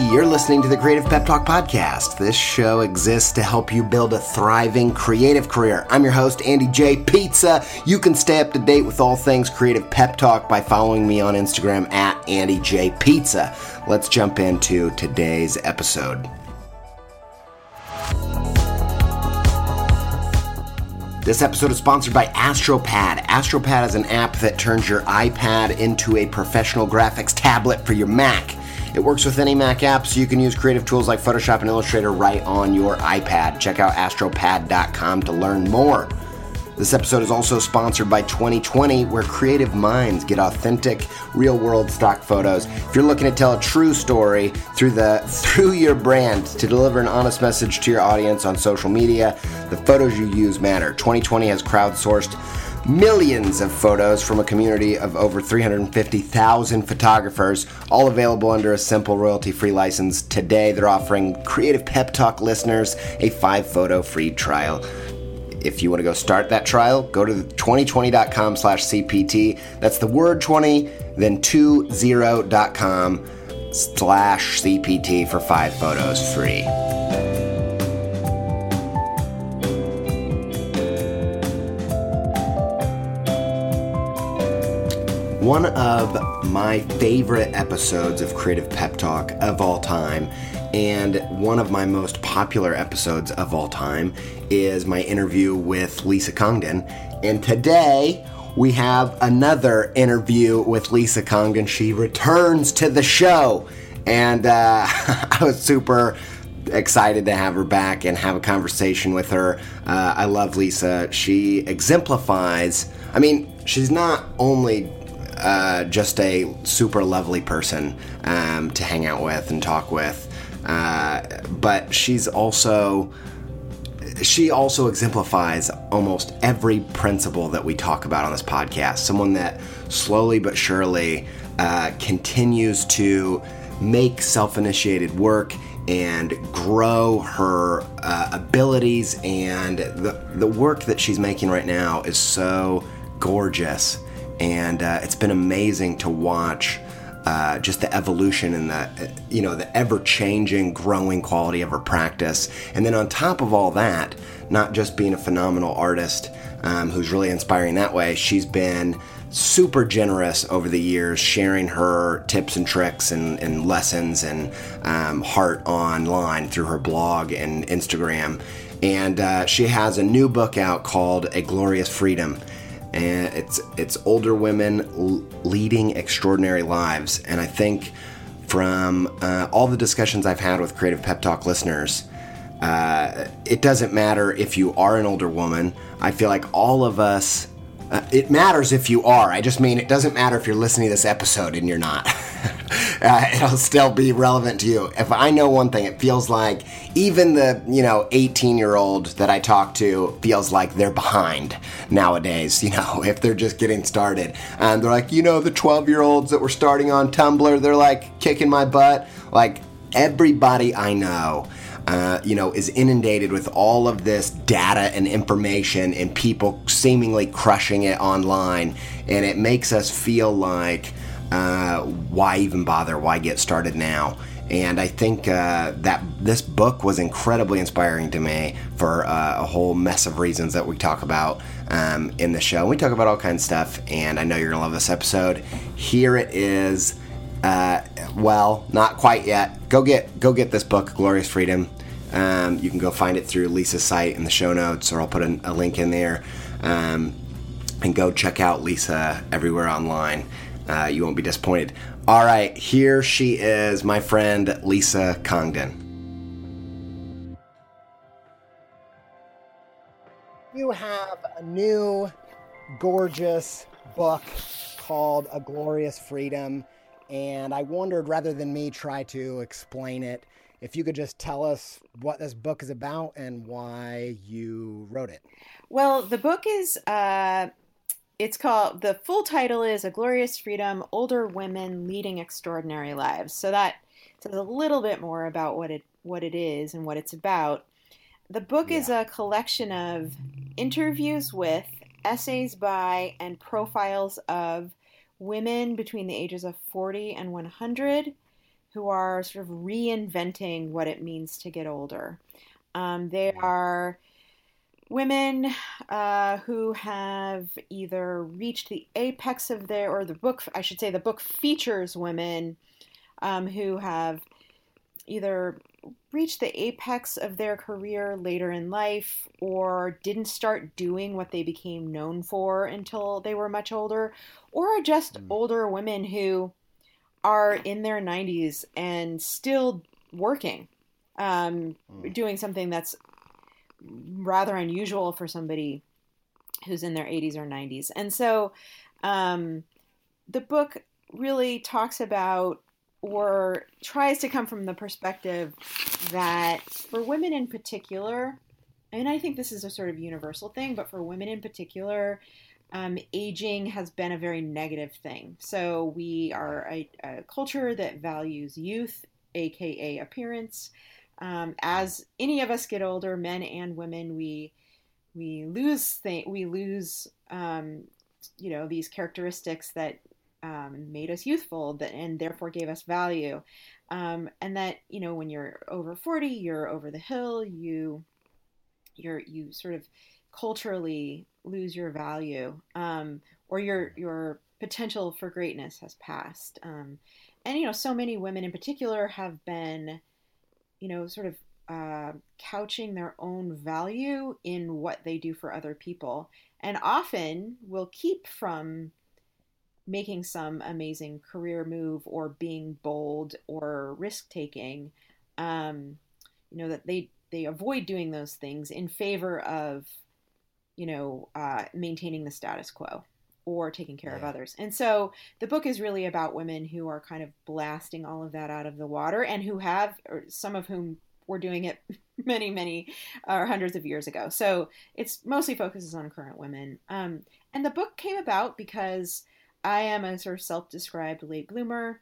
You're listening to the Creative Pep Talk Podcast. This show exists to help you build a thriving creative career. I'm your host, Andy J. Pizza. You can stay up to date with all things Creative Pep Talk by following me on Instagram at Andy J. Pizza. Let's jump into today's episode. This episode is sponsored by Astropad. Astropad is an app that turns your iPad into a professional graphics tablet for your Mac. It works with any Mac app, so you can use creative tools like Photoshop and Illustrator right on your iPad. Check out astropad.com to learn more. This episode is also sponsored by 2020, where creative minds get authentic, real-world stock photos. If you're looking to tell a true story through your brand to deliver an honest message to your audience on social media, the photos you use matter. 2020 has crowdsourced millions of photos from a community of over 350,000 photographers, all available under a simple royalty-free license. Today, they're offering Creative Pep Talk listeners a 5-photo free trial. If you want to go start that trial, go to 2020.com/CPT. That's the word 20, then 20.com/CPT for 5 photos free. One of my favorite episodes of Creative Pep Talk of all time, and one of my most popular episodes of all time, is my interview with Lisa Congdon. And today, we have another interview with Lisa Congdon. She returns to the show, and I was super excited to have her back and have a conversation with her. I love Lisa. She exemplifies, she's not only just a super lovely person to hang out with and talk with, but she also exemplifies almost every principle that we talk about on this podcast. Someone that slowly but surely continues to make self-initiated work and grow her abilities, and the work that she's making right now is so gorgeous. And it's been amazing to watch just the evolution and the ever-changing, growing quality of her practice. And then on top of all that, not just being a phenomenal artist who's really inspiring that way, she's been super generous over the years, sharing her tips and tricks and lessons and heart online through her blog and Instagram. And she has a new book out called A Glorious Freedom. And it's older women leading extraordinary lives. And I think from all the discussions I've had with Creative Pep Talk listeners, it doesn't matter if you are an older woman. I feel like all of us, it matters if you are. I just mean it doesn't matter if you're listening to this episode and you're not. It'll still be relevant to you. If I know one thing, it feels like even the 18-year-old that I talk to feels like they're behind nowadays, if they're just getting started. And they're like, the 12-year-olds that were starting on Tumblr, they're like kicking my butt. Like everybody I know, is inundated with all of this data and information and people seemingly crushing it online. And it makes us feel like, why even bother? Why get started now? And I think that this book was incredibly inspiring to me for a whole mess of reasons that we talk about in the show. We talk about all kinds of stuff, and I know you're going to love this episode. Here it is. Not quite yet. Go get this book, Glorious Freedom. You can go find it through Lisa's site in the show notes, or I'll put a link in there. And go check out Lisa everywhere online. You won't be disappointed. All right, here she is, my friend Lisa Congdon. You have a new, gorgeous book called A Glorious Freedom, and I wondered, rather than me try to explain it, if you could just tell us what this book is about and why you wrote it. Well, the book is... It's called, the full title is A Glorious Freedom, Older Women Leading Extraordinary Lives. So that says a little bit more about what it is and what it's about. The book is a collection of interviews with, essays by, and profiles of women between the ages of 40 and 100 who are sort of reinventing what it means to get older. They are women who have either reached the apex of their, or the book, I should say, the book features women who have either reached the apex of their career later in life or didn't start doing what they became known for until they were much older, or are just older women who are in their 90s and still working, doing something that's rather unusual for somebody who's in their 80s or 90s. And so the book really talks about, or tries to come from the perspective that for women in particular, and I think this is a sort of universal thing, but for women in particular, aging has been a very negative thing. So we are a culture that values youth, aka appearance. As any of us get older, men and women, we lose these characteristics that made us youthful, and therefore gave us value. And that, when you're over 40, you're over the hill. You sort of culturally lose your value, or your potential for greatness has passed. And so many women in particular have been, sort of couching their own value in what they do for other people, and often will keep from making some amazing career move or being bold or risk taking. That they avoid doing those things in favor of, maintaining the status quo or taking care of others. And so the book is really about women who are kind of blasting all of that out of the water, and who have, or some of whom were doing it many, many, or hundreds of years ago. So it's mostly focuses on current women. And the book came about because I am a sort of self-described late bloomer.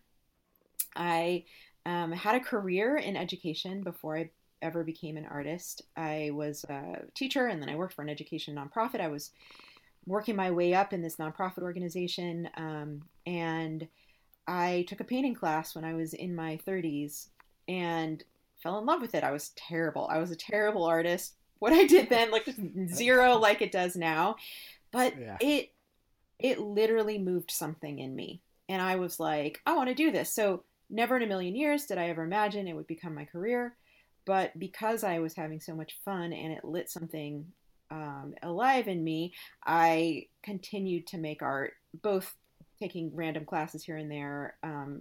I had a career in education before I ever became an artist. I was a teacher, and then I worked for an education nonprofit. I was working my way up in this nonprofit organization, and I took a painting class when I was in my 30s and fell in love with it. I was terrible. I was a terrible artist. What I did then looked zero like it does now, but it literally moved something in me. And I was like, I want to do this. So never in a million years did I ever imagine it would become my career. But because I was having so much fun and it lit something alive in me, I continued to make art, both taking random classes here and there,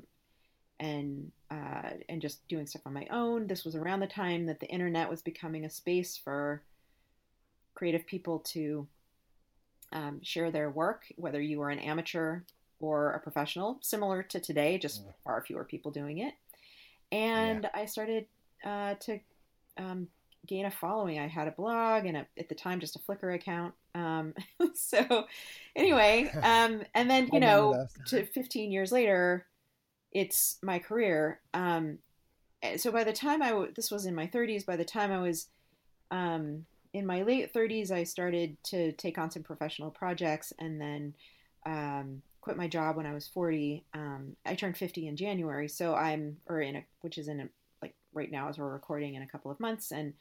and just doing stuff on my own. This was around the time that the internet was becoming a space for creative people to share their work, whether you were an amateur or a professional, similar to today, just far fewer people doing it. And I started to gain a following. I had a blog and at the time just a Flickr account. So anyway, and then, to 15 years later, it's my career. So by the time this was in my 30s, by the time I was in my late 30s, I started to take on some professional projects, and then quit my job when I was 40. I turned 50 in January, so which is like right now as we're recording, in a couple of months. And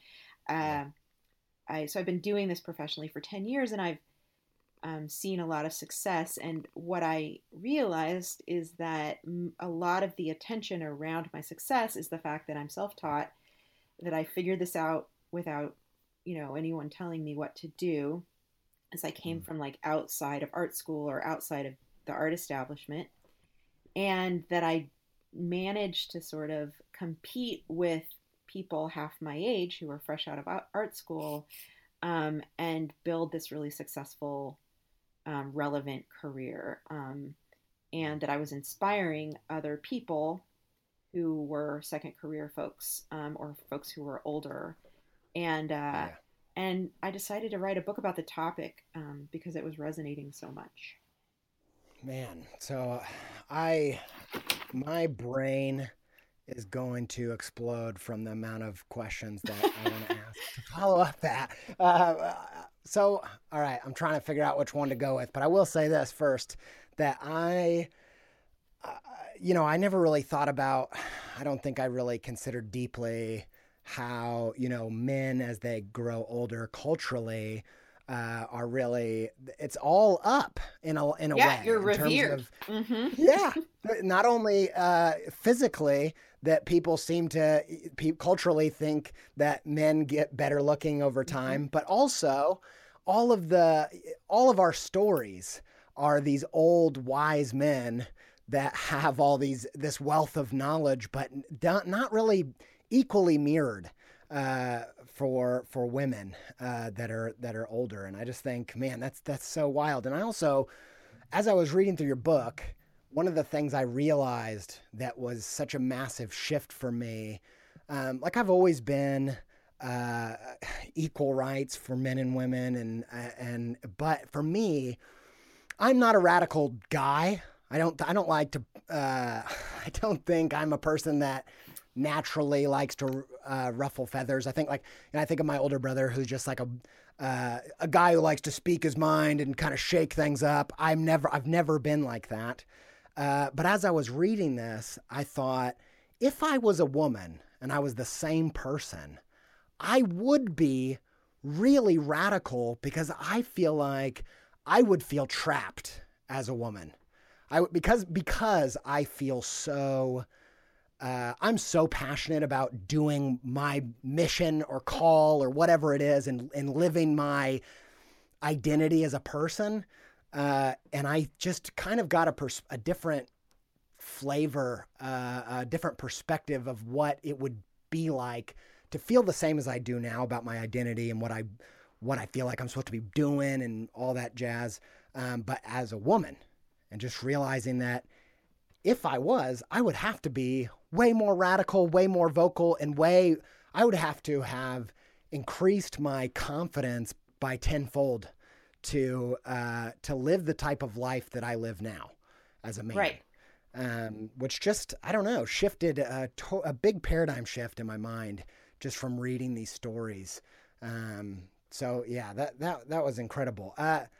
so I've been doing this professionally for 10 years, and I've seen a lot of success. And what I realized is that a lot of the attention around my success is the fact that I'm self-taught, that I figured this out without anyone telling me what to do, as I came from like outside of art school or outside of the art establishment, and that I managed to sort of compete with people half my age who were fresh out of art school, and build this really successful, relevant career, and that I was inspiring other people who were second career folks, or folks who were older. And I decided to write a book about the topic because it was resonating so much. Man, so my brain is going to explode from the amount of questions that I want to ask to follow up that. So, all right, I'm trying to figure out which one to go with, but I will say this first, that I never really thought about I don't think I really considered deeply how, men as they grow older culturally are really, it's all up in a Yeah, way you're in terms revered. of, Mm-hmm. yeah, not only physically that people seem to culturally think that men get better looking over Mm-hmm. time, but also all of the all of our stories are these old wise men that have all this wealth of knowledge, but not really equally mirrored for women that are older. And I just think, man, that's so wild. And I also, as I was reading through your book, one of the things I realized that was such a massive shift for me, like I've always been uh, equal rights for men and women, but for me, I'm not a radical guy. I don't like to. I don't think I'm a person that naturally likes to ruffle feathers. I think and I think of my older brother who's just like a guy who likes to speak his mind and kind of shake things up. I've never been like that. But as I was reading this, I thought, if I was a woman and I was the same person, I would be really radical because I feel like I would feel trapped as a woman. Because I feel so I'm so passionate about doing my mission or call or whatever it is, and living my identity as a person. And I just kind of got a different flavor, a different perspective of what it would be like to feel the same as I do now about my identity and what I feel like I'm supposed to be doing and all that jazz. But as a woman, and just realizing that if I would have to be way more radical, way more vocal, and I would have to have increased my confidence by tenfold to live the type of life that I live now as a man. Right. Which just, I don't know, shifted a big paradigm shift in my mind just from reading these stories. So yeah, that was incredible.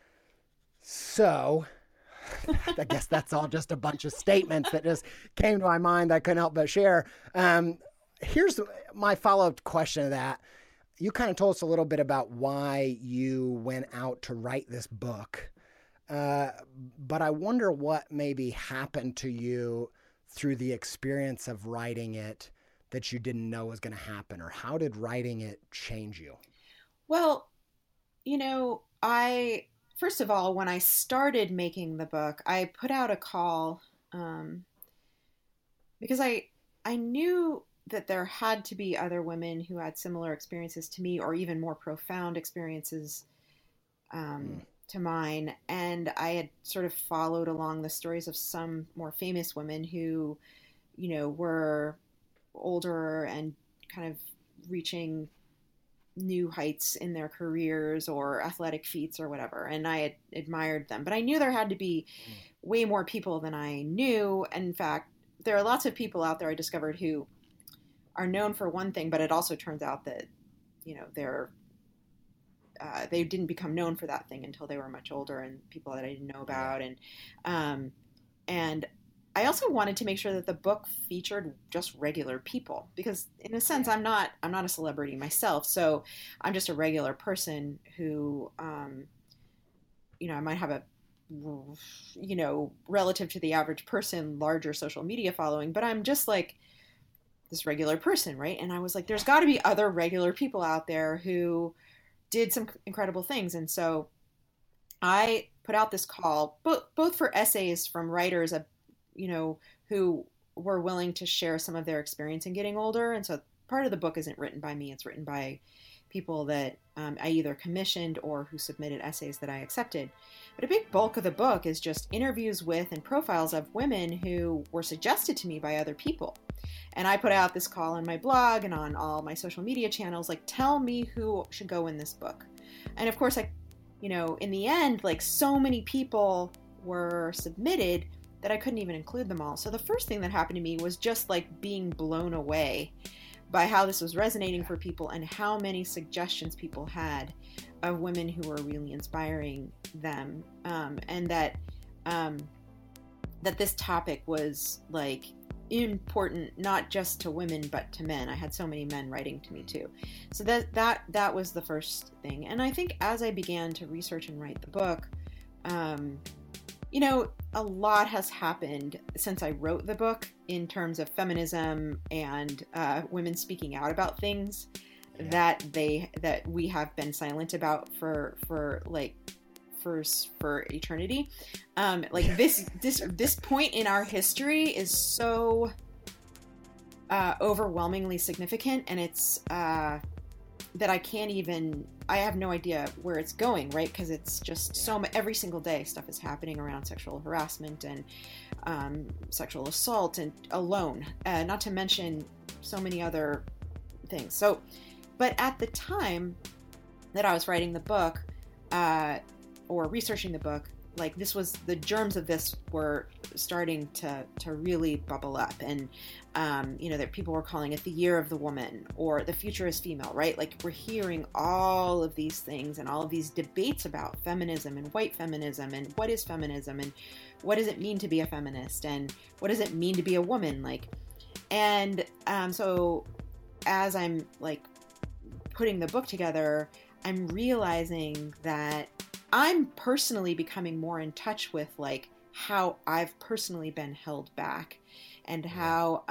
So I guess that's all just a bunch of statements that just came to my mind that I couldn't help but share. Here's my follow-up question to that. You kind of told us a little bit about why you went out to write this book. But I wonder what maybe happened to you through the experience of writing it that you didn't know was going to happen, or how did writing it change you? Well, first of all, when I started making the book, I put out a call because I knew that there had to be other women who had similar experiences to me, or even more profound experiences to mine. And I had sort of followed along the stories of some more famous women who, were older and kind of reaching new heights in their careers or athletic feats or whatever. And I had admired them, but I knew there had to be way more people than I knew. And in fact, there are lots of people out there I discovered who are known for one thing, but it also turns out that, they didn't become known for that thing until they were much older, and people that I didn't know about. And I also wanted to make sure that the book featured just regular people, because in a sense, I'm not a celebrity myself. So I'm just a regular person who, I might have a, relative to the average person, larger social media following, but I'm just like this regular person. Right. And I was like, there's got to be other regular people out there who did some incredible things. And so I put out this call, both for essays from writers, who were willing to share some of their experience in getting older. And so part of the book isn't written by me. It's written by people that I either commissioned or who submitted essays that I accepted. But a big bulk of the book is just interviews with and profiles of women who were suggested to me by other people. And I put out this call on my blog and on all my social media channels, like, tell me who should go in this book. And of course, in the end, like, so many people were submitted that I couldn't even include them all. So the first thing that happened to me was just like being blown away by how this was resonating for people and how many suggestions people had of women who were really inspiring them. And that this topic was like, important not just to women but to men. I had so many men writing to me too. So that was the first thing. And I think as I began to research and write the book, a lot has happened since I wrote the book in terms of feminism and women speaking out about things that we have been silent about for eternity. This point in our history is so overwhelmingly significant, and it's that I have no idea where it's going, right? Because it's just every single day stuff is happening around sexual harassment and sexual assault and alone, not to mention so many other things. So, but at the time that I was writing the book, or researching the book, like the germs of this were starting to really bubble up. And, that people were calling it the year of the woman or the future is female, right? Like we're hearing all of these things and all of these debates about feminism and white feminism and what is feminism and what does it mean to be a feminist and what does it mean to be a woman? So as I'm like putting the book together, I'm realizing that I'm personally becoming more in touch with like how I've personally been held back and how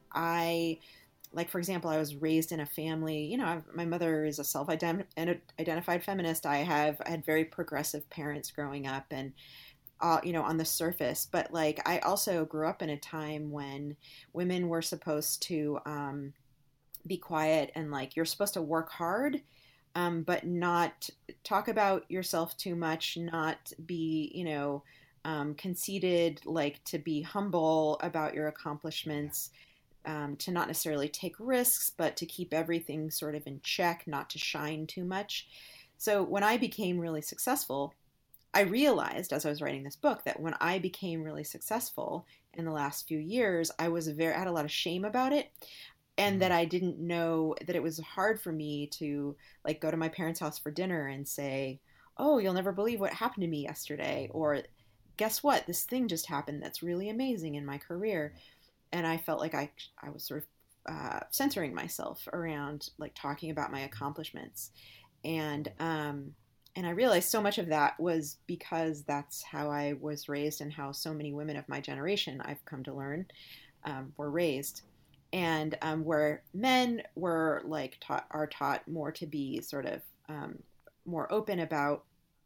for example, I was raised in a family, my mother is a self-identified feminist. I had very progressive parents growing up and, on the surface, but like I also grew up in a time when women were supposed to be quiet and like you're supposed to work hard. But not talk about yourself too much, not be, conceited, like to be humble about your accomplishments, to not necessarily take risks, but to keep everything sort of in check, not to shine too much. So when I became really successful, I realized as I was writing this book that when I became really successful in the last few years, I had a lot of shame about it. And that I didn't know that it was hard for me to like go to my parents' house for dinner and say, oh, you'll never believe what happened to me yesterday. Or guess what? This thing just happened that's really amazing in my career. And I felt like I was sort of censoring myself around like talking about my accomplishments. And I realized so much of that was because that's how I was raised and how so many women of my generation, I've come to learn, were raised. And where men were like are taught more to be sort of more open about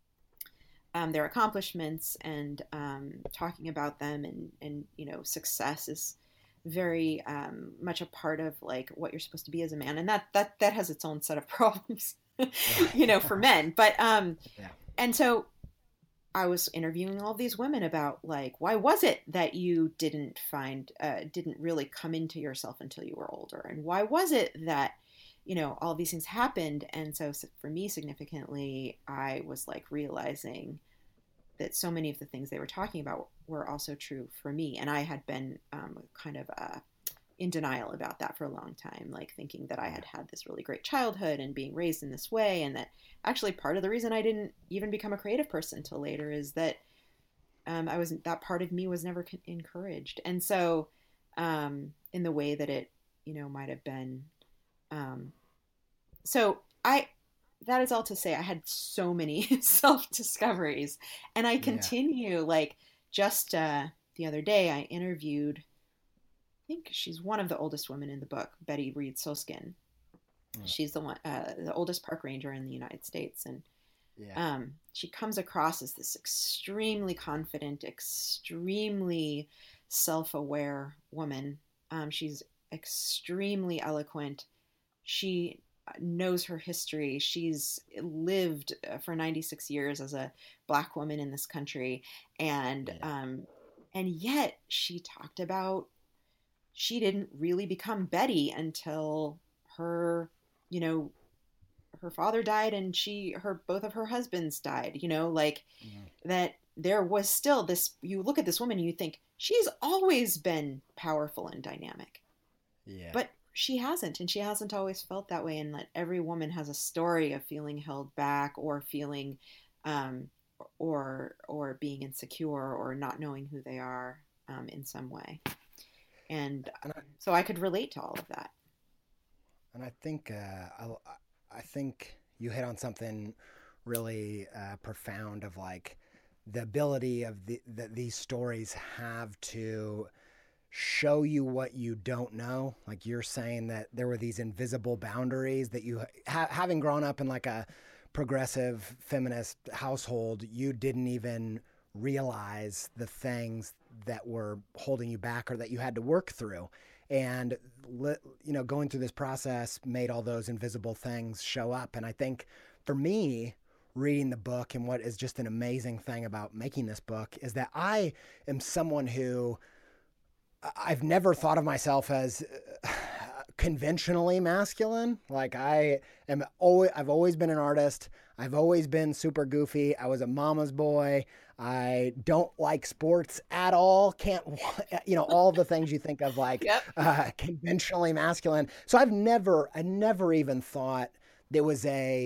their accomplishments and talking about them, and success is very much a part of like what you're supposed to be as a man, and that has its own set of problems, for men. But and so I was interviewing all these women about like, why was it that you didn't really come into yourself until you were older? And why was it that, all these things happened? And so for me, significantly, I was like realizing that so many of the things they were talking about were also true for me. And I had been kind of in denial about that for a long time, like thinking that I had this really great childhood and being raised in this way, and that actually part of the reason I didn't even become a creative person until later is that that part of me was never encouraged. And so in the way that it might have been, that is all to say I had so many self-discoveries, and I continue like just the other day I interviewed, I think she's one of the oldest women in the book, Betty Reed Soskin. She's the oldest park ranger in the United States. And she comes across as this extremely confident, extremely self-aware woman. She's extremely eloquent. She knows her history. She's lived for 96 years as a Black woman in this country. And yet she talked about she didn't really become Betty until her father died and both of her husbands died, that there was still this, you look at this woman and you think she's always been powerful and dynamic. Yeah. But she hasn't, and she hasn't always felt that way. And that every woman has a story of feeling held back or feeling, or being insecure or not knowing who they are, in some way. And And so I could relate to all of that. I think I think you hit on something really profound of like the ability of that these stories have to show you what you don't know. Like you're saying that there were these invisible boundaries that you having grown up in like a progressive feminist household, you didn't even realize the things that were holding you back or that you had to work through. And going through this process made all those invisible things show up. And I think for me, reading the book, and what is just an amazing thing about making this book is that I am someone who I've never thought of myself as conventionally masculine. Like I've always been an artist. I've always been super goofy. I was a mama's boy. I don't like sports at all. Can't, all the things you think of like Yep. Conventionally masculine. So I never even thought there was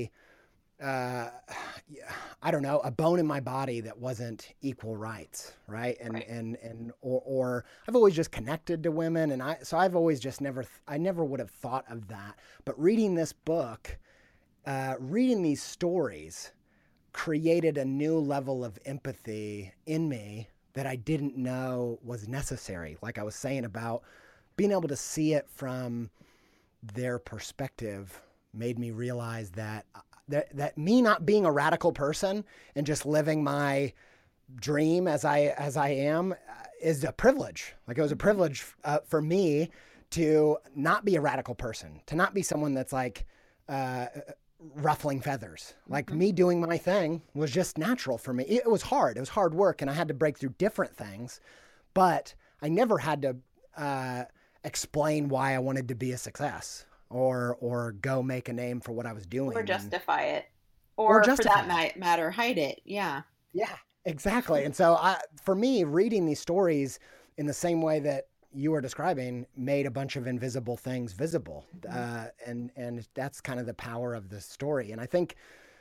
uh, I don't know, a bone in my body that wasn't equal rights, right? Right. Or I've always just connected to women, and I've always just I never would have thought of that. But reading this book, reading these stories, created a new level of empathy in me that I didn't know was necessary. Like I was saying about being able to see it from their perspective made me realize that me not being a radical person and just living my dream as I am is a privilege. Like it was a privilege for me to not be a radical person, to not be someone that's like ruffling feathers. Like Mm-hmm. me doing my thing was just natural for me. It was hard. It was hard work, and I had to break through different things, but I never had to explain why I wanted to be a success or go make a name for what I was doing. Or justify it. Or Or for that justify it. matter, hide it. Yeah. Yeah, exactly. And so for me, reading these stories in the same way that you were describing made a bunch of invisible things visible. And that's kind of the power of the story. And I think,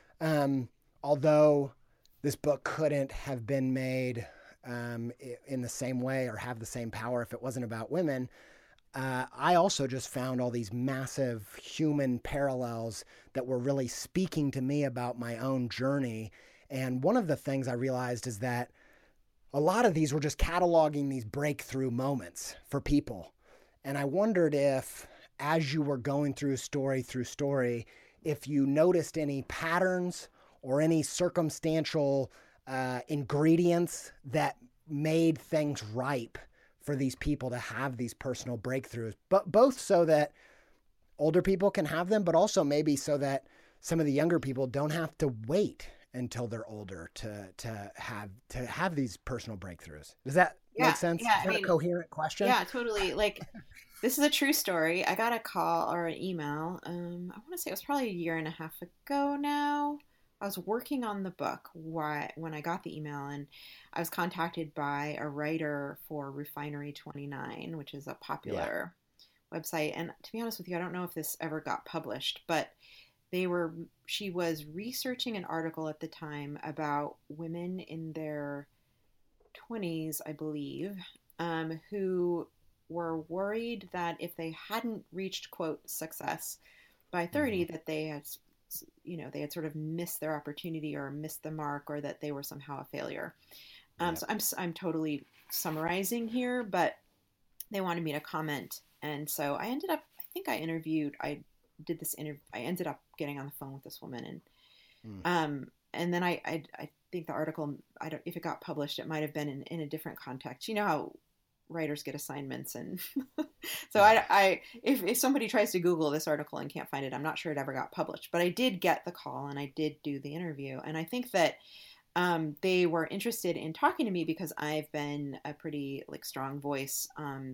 although this book couldn't have been made in the same way or have the same power if it wasn't about women, I also just found all these massive human parallels that were really speaking to me about my own journey. And one of the things I realized is that a lot of these were just cataloging these breakthrough moments for people. And I wondered if, as you were going through story, if you noticed any patterns or any circumstantial ingredients that made things ripe for these people to have these personal breakthroughs, but both so that older people can have them, but also maybe so that some of the younger people don't have to wait until they're older to have these personal breakthroughs. Does that make Yeah. sense? Yeah. Is that a coherent question? Yeah, totally. Like, this is a true story. I got a call or an email. I want to say it was probably a year and a half ago now. I was working on the book when I got the email, and I was contacted by a writer for Refinery 29, which is a Yeah. popular website. And to be honest with you, I don't know if this ever got published, but she was researching an article at the time about women in their 20s, I believe, who were worried that if they hadn't reached, quote, success by 30, Mm-hmm. that they had sort of missed their opportunity or missed the mark, or that they were somehow a failure. Yep. So I'm totally summarizing here, but they wanted me to comment. And so I think I did this interview. I ended up getting on the phone with this woman, Mm. and then I think the article, I don't, if it got published, it might have been in a different context. You know how writers get assignments, and so Yeah. if somebody tries to Google this article and can't find it, I'm not sure it ever got published. But I did get the call, and I did do the interview, and I think that they were interested in talking to me because I've been a pretty like strong voice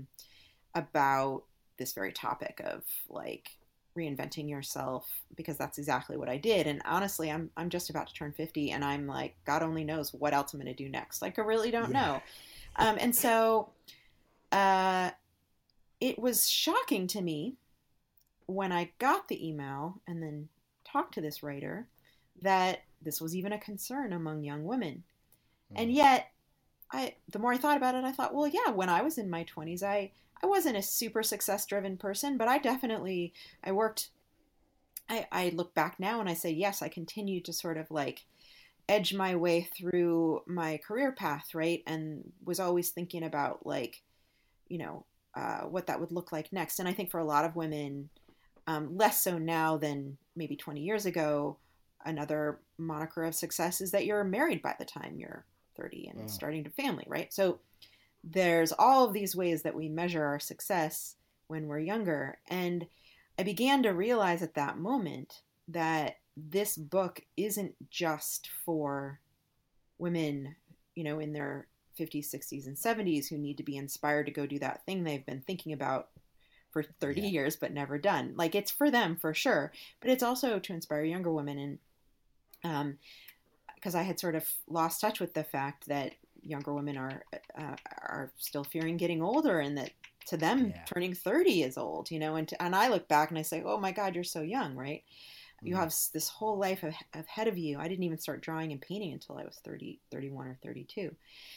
about this very topic of like reinventing yourself, because that's exactly what I did. And honestly, I'm just about to turn 50, and I'm like, God only knows what else I'm going to do next. Like, I really don't Yeah. know. And so uh, it was shocking to me when I got the email and then talked to this writer that this was even a concern among young women. And Mm. yet, the more I thought about it, I thought, well, yeah, when I was in my 20s, I I wasn't a super success driven person, but I worked, I look back now and I say, yes, I continued to sort of like edge my way through my career path, right? And was always thinking about like, you know, what that would look like next. And I think for a lot of women, less so now than maybe 20 years ago, another moniker of success is that you're married by the time you're 30 and starting a family, right? So there's all of these ways that we measure our success when we're younger. And I began to realize at that moment that this book isn't just for women, in their 50s, 60s, and 70s who need to be inspired to go do that thing they've been thinking about for 30 years but never done. Like, it's for them for sure, but it's also to inspire younger women. And because I had sort of lost touch with the fact that younger women are still fearing getting older, and that to them turning 30 is old, and I look back and I say, oh my God, you're so young, right? You have this whole life ahead of you. I didn't even start drawing and painting until I was 30, 31 or 32.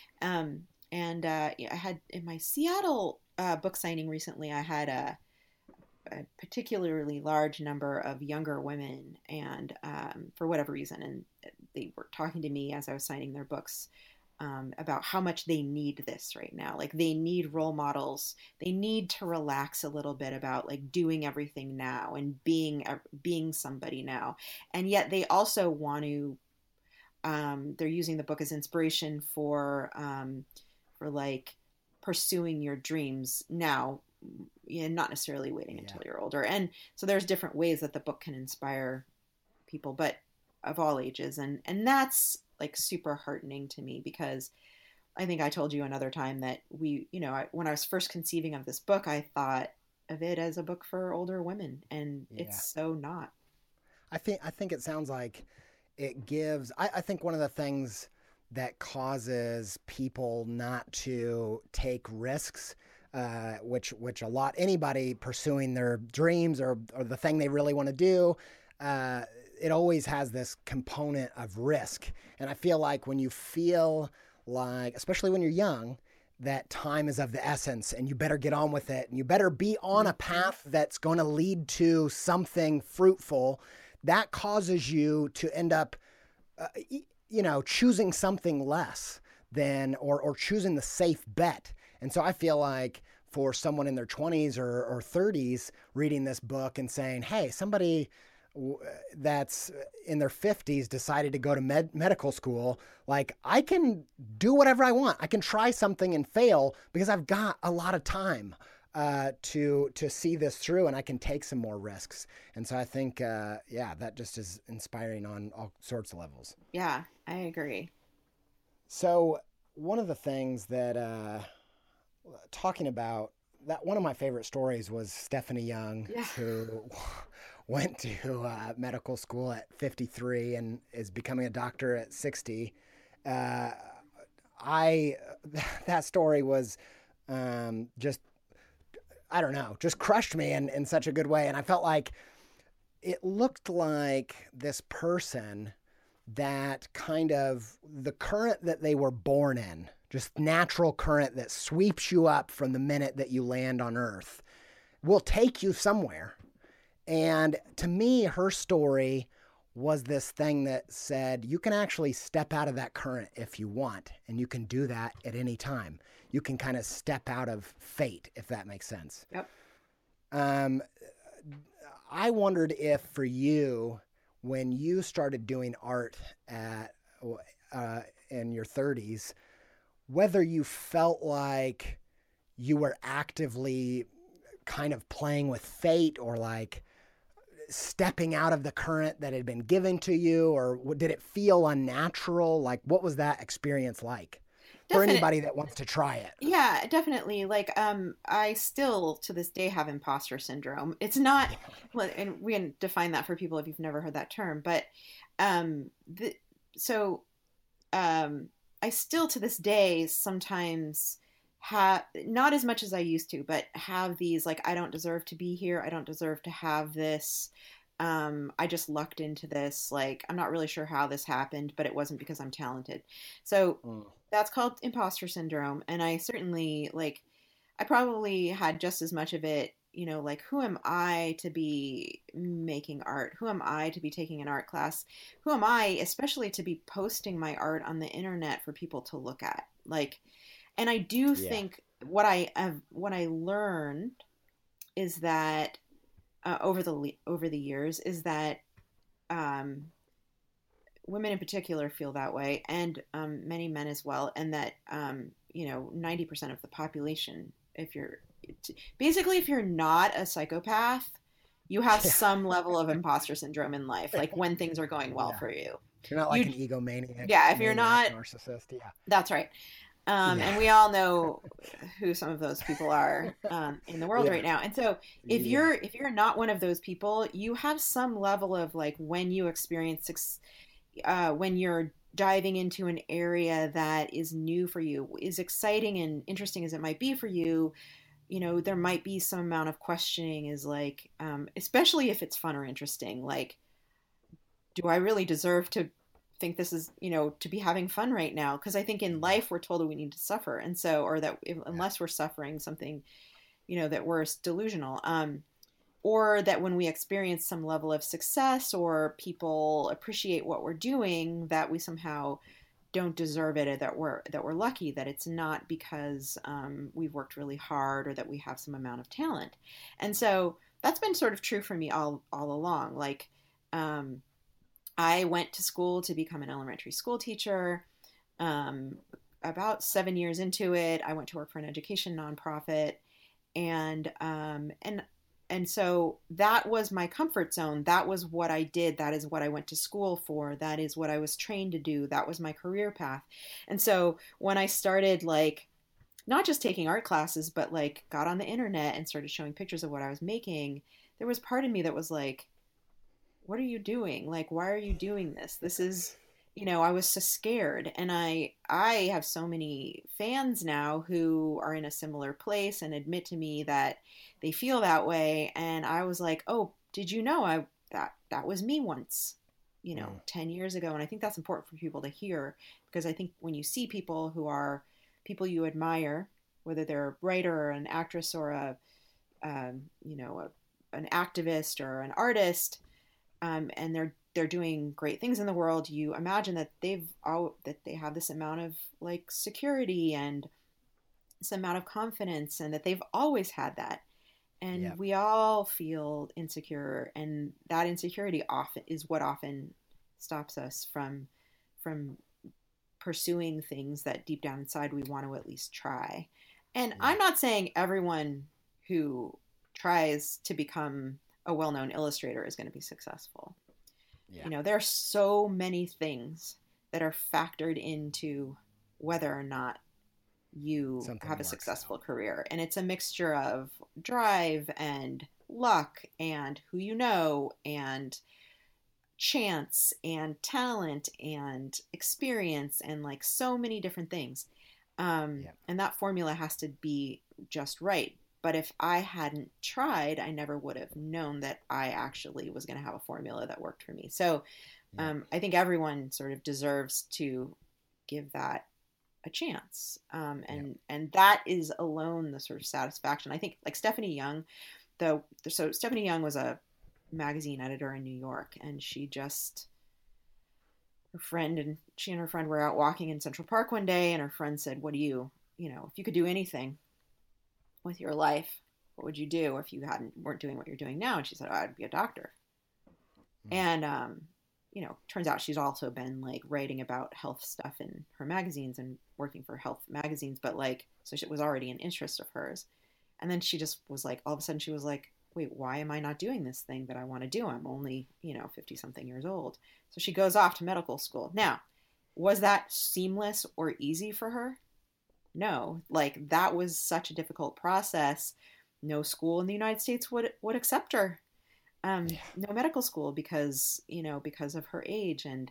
I had in my Seattle book signing recently, I had a particularly large number of younger women, and for whatever reason, and they were talking to me as I was signing their books about how much they need this right now. Like, they need role models. They need to relax a little bit about like doing everything now and being somebody now. And yet they also want to, they're using the book as inspiration for like pursuing your dreams now, not necessarily waiting until you're older. And so there's different ways that the book can inspire people, but of all ages. And that's like super heartening to me, because I think I told you another time that when I was first conceiving of this book, I thought of it as a book for older women, and it's so not. I think it sounds like it gives, I think one of the things that causes people not to take risks, which anybody pursuing their dreams or the thing they really want to do, it always has this component of risk. And I feel like when you feel like, especially when you're young, that time is of the essence and you better get on with it and you better be on a path that's going to lead to something fruitful, that causes you to end up, choosing something less than, or choosing the safe bet. And so I feel like for someone in their 20s or 30s reading this book and saying, hey, somebody that's in their 50s decided to go to medical school, like, I can do whatever I want. I can try something and fail because I've got a lot of time to see this through, and I can take some more risks. And so I think, that just is inspiring on all sorts of levels. Yeah, I agree. So one of the things that, talking about that, one of my favorite stories was Stephanie Young, who went to medical school at 53 and is becoming a doctor at 60. That story was just, I don't know, just crushed me in such a good way. And I felt like it looked like this person that kind of the current that they were born in, just natural current that sweeps you up from the minute that you land on Earth, will take you somewhere. And to me, her story was this thing that said, you can actually step out of that current if you want, and you can do that at any time. You can kind of step out of fate, if that makes sense. Yep. I wondered if for you, when you started doing art in your 30s, whether you felt like you were actively kind of playing with fate, or like stepping out of the current that had been given to you, or did it feel unnatural? Like, what was that experience like for anybody that wants to try it? Yeah, definitely. Like, I still to this day have imposter syndrome. It's not, well, and we can define that for people if you've never heard that term, but I still to this day sometimes have, not as much as I used to, but have these like, I don't deserve to be here. I don't deserve to have this. I just lucked into this. Like, I'm not really sure how this happened, but it wasn't because I'm talented. So that's called imposter syndrome. And I certainly I probably had just as much of it, like, who am I to be making art? Who am I to be taking an art class? Who am I, especially to be posting my art on the internet for people to look at? Like, and I do Yeah. think what I learned is that over the years is that um, women in particular feel that way, and many men as well, and that 90% of the population, if you're basically if you're not a psychopath, you have Yeah. some level of imposter syndrome in life, like when things are going well Yeah. for you. You're not like You, an egomaniac, yeah, if you're maniac not, narcissist. Yeah. that's right. Yeah. And we all know who some of those people are in the world Yeah. right now. And so Yeah. if you're not one of those people, you have some level of like when you experience when you're diving into an area that is new for you, is exciting and interesting as it might be for you, there might be some amount of questioning is like, especially if it's fun or interesting, like, do I really deserve to think this is, to be having fun right now? Because I think in Yeah. life we're told that we need to suffer. And so, or that if, Yeah. unless we're suffering something, that we're delusional. Or that when we experience some level of success or people appreciate what we're doing, that we somehow don't deserve it, or that we're lucky, that it's not because we've worked really hard or that we have some amount of talent. And so that's been sort of true for me all along. Like, um, I went to school to become an elementary school teacher. Um, about 7 years into it, I went to work for an education nonprofit, and so that was my comfort zone. That was what I did. That is what I went to school for. That is what I was trained to do. That was my career path. And so when I started, like, not just taking art classes, but like got on the internet and started showing pictures of what I was making, there was part of me that was like, what are you doing? Like, why are you doing this? This is, I was so scared. And I have so many fans now who are in a similar place and admit to me that they feel that way. And I was like, oh, did you know that was me once, Mm. 10 years ago. And I think that's important for people to hear, because I think when you see people who are people you admire, whether they're a writer or an actress or um, you know, an activist or an artist, and they're doing great things in the world, you imagine that they have this amount of like security and this amount of confidence, and that they've always had that. Yeah. And we all feel insecure, and that insecurity often stops us from pursuing things that deep down inside we want to at least try. And Yeah. I'm not saying everyone who tries to become a well-known illustrator is going to be successful. Yeah. There are so many things that are factored into whether or not you Something have a works out. successful career. And it's a mixture of drive and luck and who you know and chance and talent and experience and like so many different things. Yeah. And that formula has to be just right. But if I hadn't tried, I never would have known that I actually was going to have a formula that worked for me. So Yeah. I think everyone sort of deserves to give that a chance. Yeah. And that is alone the sort of satisfaction. I think like Stephanie Young, so Stephanie Young was a magazine editor in New York, and she and her friend were out walking in Central Park one day, and her friend said, "What do you, if you could do anything with your life, what would you do if you weren't doing what you're doing now?" And she said, "Oh, I'd be a doctor." Mm. And turns out she's also been like writing about health stuff in her magazines and working for health magazines, but like, so it was already an interest of hers. And then she just was like, all of a sudden she was like, wait, why am I not doing this thing that I want to do? I'm only, 50 something years old. So she goes off to medical school. Now, was that seamless or easy for her? No, like that was such a difficult process. No school in the United States would accept her. Yeah. No medical school because of her age, and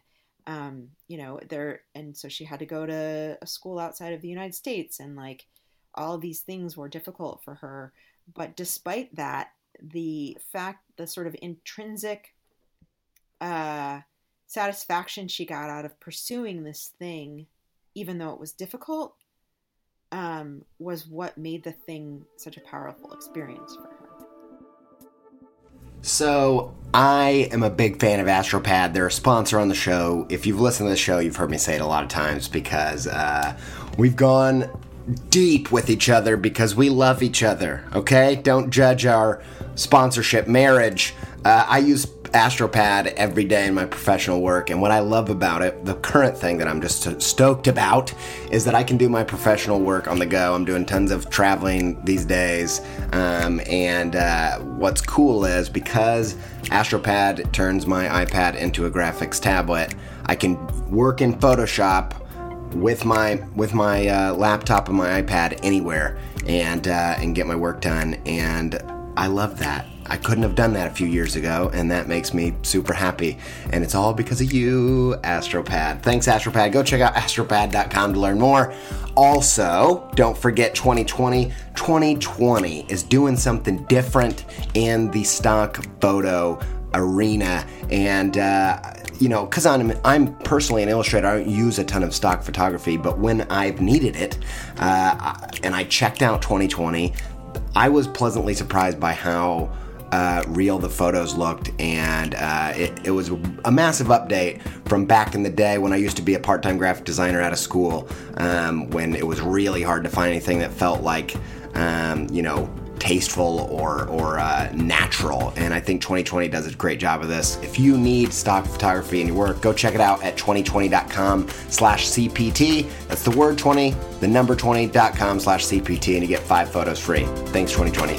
and so she had to go to a school outside of the United States, and like all of these things were difficult for her. But despite that, the sort of intrinsic uh, satisfaction she got out of pursuing this thing, even though it was difficult, was what made the thing such a powerful experience for her. So, I am a big fan of Astropad. They're a sponsor on the show. If you've listened to the show, you've heard me say it a lot of times because we've gone deep with each other because we love each other, okay? Don't judge our sponsorship marriage. I use Astropad every day in my professional work, and what I love about it, the current thing that I'm just stoked about, is that I can do my professional work on the go. I'm doing tons of traveling these days, and what's cool is because Astropad turns my iPad into a graphics tablet, I can work in Photoshop with my laptop and my iPad anywhere, and get my work done, and I love that. I couldn't have done that a few years ago, and that makes me super happy. And it's all because of you, Astropad. Thanks, Astropad. Go check out astropad.com to learn more. Also, don't forget 2020. 2020 is doing something different in the stock photo arena. And, because I'm personally an illustrator, I don't use a ton of stock photography, but when I've needed it, and I checked out 2020, I was pleasantly surprised by how real the photos looked, and it was a massive update from back in the day when I used to be a part-time graphic designer out of school, when it was really hard to find anything that felt like, tasteful or natural, and I think 2020 does a great job of this. If you need stock photography in your work, go check it out at 2020.com/CPT. That's the word 20, the number 20.com/CPT, and you get 5 photos free. Thanks, 2020.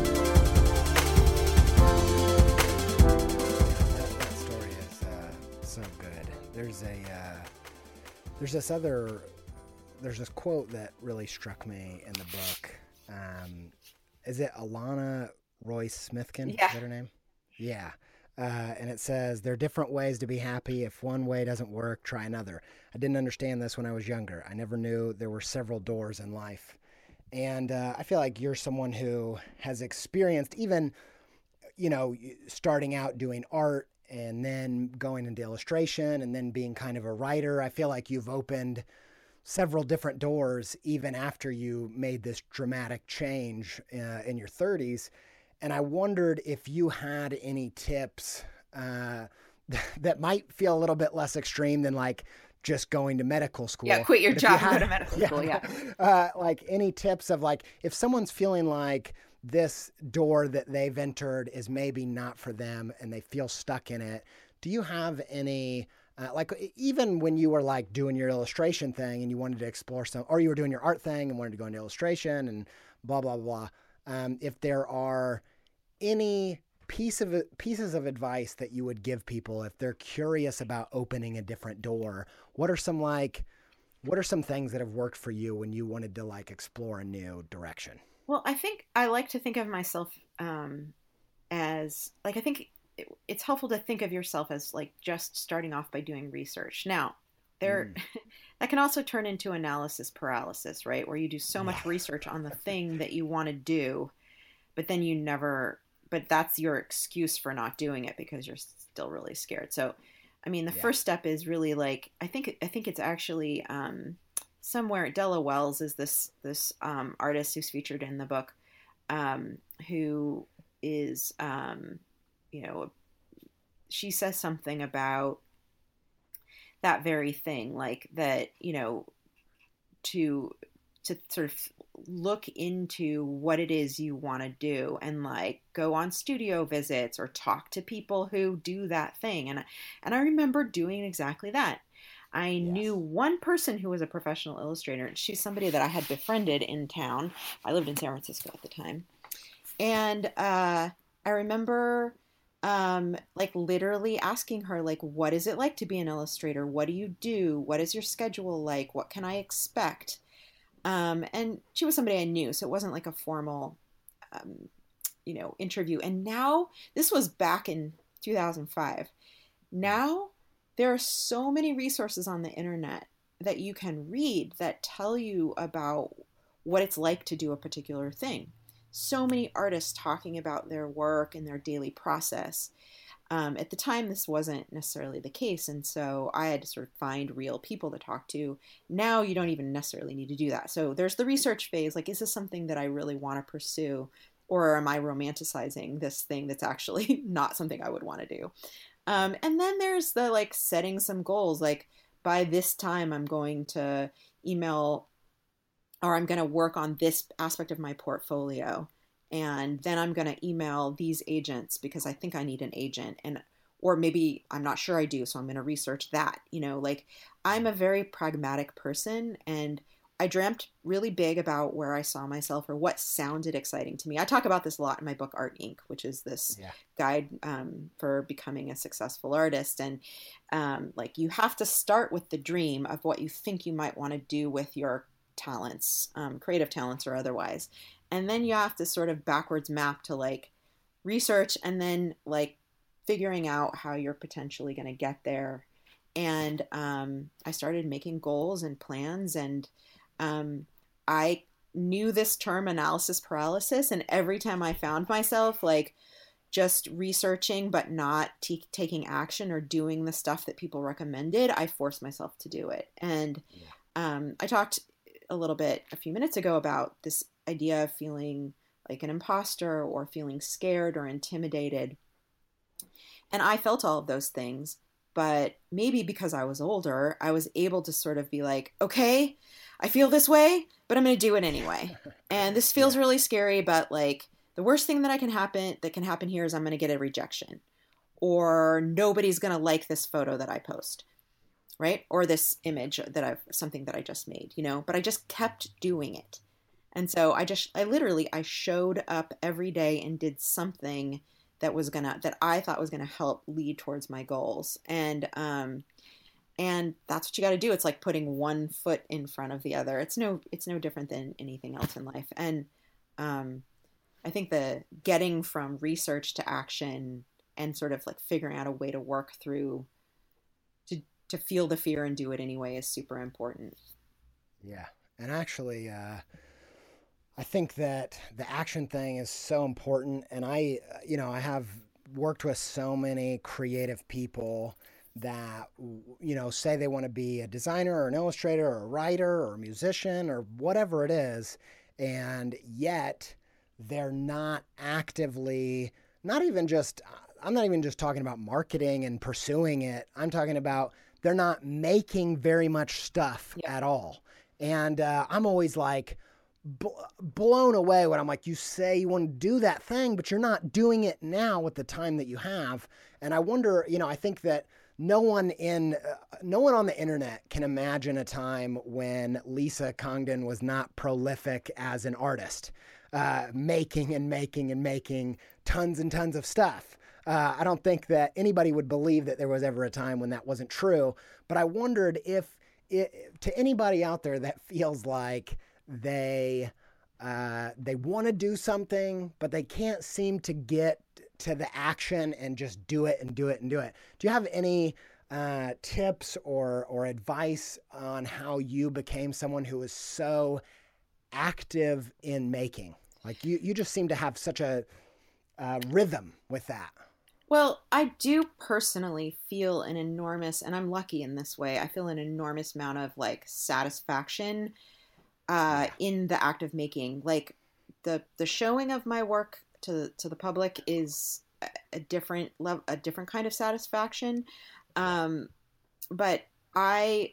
There's this quote that really struck me in the book. Is it Alana Royce Smithkin? Yeah. Is that her name? Yeah. And it says, there are different ways to be happy. If one way doesn't work, try another. I didn't understand this when I was younger. I never knew there were several doors in life. And I feel like you're someone who has experienced even, starting out doing art and then going into illustration and then being kind of a writer. I feel like you've opened several different doors even after you made this dramatic change in your 30s. And I wondered if you had any tips that might feel a little bit less extreme than like just going to medical school. Yeah, quit your job and go to medical school, yeah. Like any tips of like, if someone's feeling like this door that they've entered is maybe not for them and they feel stuck in it, do you have any, like even when you were like doing your illustration thing and you wanted to explore or you were doing your art thing and wanted to go into illustration and blah, blah, blah. If there are any pieces of advice that you would give people if they're curious about opening a different door, what are some things that have worked for you when you wanted to like explore a new direction? Well, I think I like to think of myself as like, I think it's helpful to think of yourself as like just starting off by doing research. Now, that can also turn into analysis paralysis, right? Where you do so much research on the thing that you want to do, but then but that's your excuse for not doing it because you're still really scared. So, I mean, the first step is really like, I think it's actually, somewhere Della Wells is this artist who's featured in the book, who is, she says something about that very thing, like that, to sort of look into what it is you want to do and like go on studio visits or talk to people who do that thing. And I remember doing exactly that. I knew one person who was a professional illustrator. She's somebody that I had befriended in town. I lived in San Francisco at the time. And I remember like literally asking her, like, what is it like to be an illustrator? What do you do? What is your schedule like? What can I expect? And she was somebody I knew, so it wasn't like a formal, interview. And now, this was back in 2005. Now, there are so many resources on the internet that you can read that tell you about what it's like to do a particular thing. So many artists talking about their work and their daily process. At the time, this wasn't necessarily the case, and so I had to sort of find real people to talk to. Now you don't even necessarily need to do that. So there's the research phase, like, is this something that I really want to pursue, or am I romanticizing this thing that's actually not something I would want to do? And then there's the, like, setting some goals, like, by this time I'm going to email, or I'm going to work on this aspect of my portfolio, and then I'm going to email these agents because I think I need an agent, and or maybe I'm not sure I do, so I'm going to research that. Like, I'm a very pragmatic person, and I dreamt really big about where I saw myself or what sounded exciting to me. I talk about this a lot in my book Art Inc., which is this guide for becoming a successful artist. And like, you have to start with the dream of what you think you might want to do with your talents, creative talents or otherwise. And then you have to sort of backwards map to, like, research and then, like, figuring out how you're potentially going to get there. And I started making goals and plans, and I knew this term analysis paralysis. And every time I found myself, like, just researching but not taking action or doing the stuff that people recommended, I forced myself to do it. And I talked a little bit a few minutes ago about this idea of feeling like an imposter or feeling scared or intimidated. And I felt all of those things, but maybe because I was older, I was able to sort of be like, okay, I feel this way, but I'm going to do it anyway. And this feels really scary, but, like, the worst thing that can happen here is I'm going to get a rejection, or nobody's going to like this photo that I post. Right? Or this image something that I just made, but I just kept doing it. And so I showed up every day and did something that I thought was gonna help lead towards my goals. And that's what you got to do. It's like putting one foot in front of the other. It's no different than anything else in life. And I think the getting from research to action and sort of, like, figuring out a way to work through to feel the fear and do it anyway is super important. Yeah. And actually, I think that the action thing is so important. And I have worked with so many creative people that, say they want to be a designer or an illustrator or a writer or a musician or whatever it is. And yet they're not actively, I'm not even just talking about marketing and pursuing it. I'm talking about they're not making very much stuff at all. And I'm always, like, blown away when I'm like, you say you want to do that thing, but you're not doing it now with the time that you have. And I wonder, I think that no one on the internet can imagine a time when Lisa Congdon was not prolific as an artist, making and making and making tons and tons of stuff. I don't think that anybody would believe that there was ever a time when that wasn't true. But I wondered if to anybody out there that feels like they want to do something, but they can't seem to get to the action and just do it and do it and do it. Do you have any tips or advice on how you became someone who was so active in making? Like, you just seem to have such a rhythm with that. Well, I do personally feel an enormous, and I'm lucky in this way, I feel an enormous amount of, like, satisfaction in the act of making. Like, the showing of my work to the public is a different kind of satisfaction. But I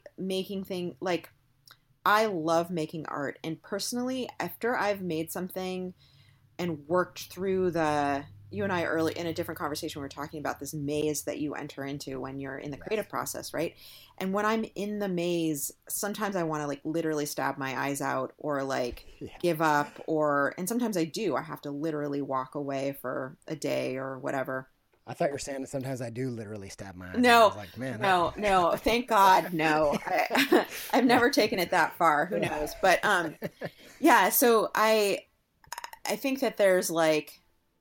love making art, and personally, after I've made something and worked through you and I early in a different conversation, we were talking about this maze that you enter into when you're in the creative process, right? And when I'm in the maze, sometimes I want to, like, literally stab my eyes out or, like, give up, and sometimes I do. I have to literally walk away for a day or whatever. I thought you were saying that sometimes I do literally stab my eyes. No, I was like, man, no, thank God, no. I've never taken it that far. Who knows? But yeah. So I think that there's, like,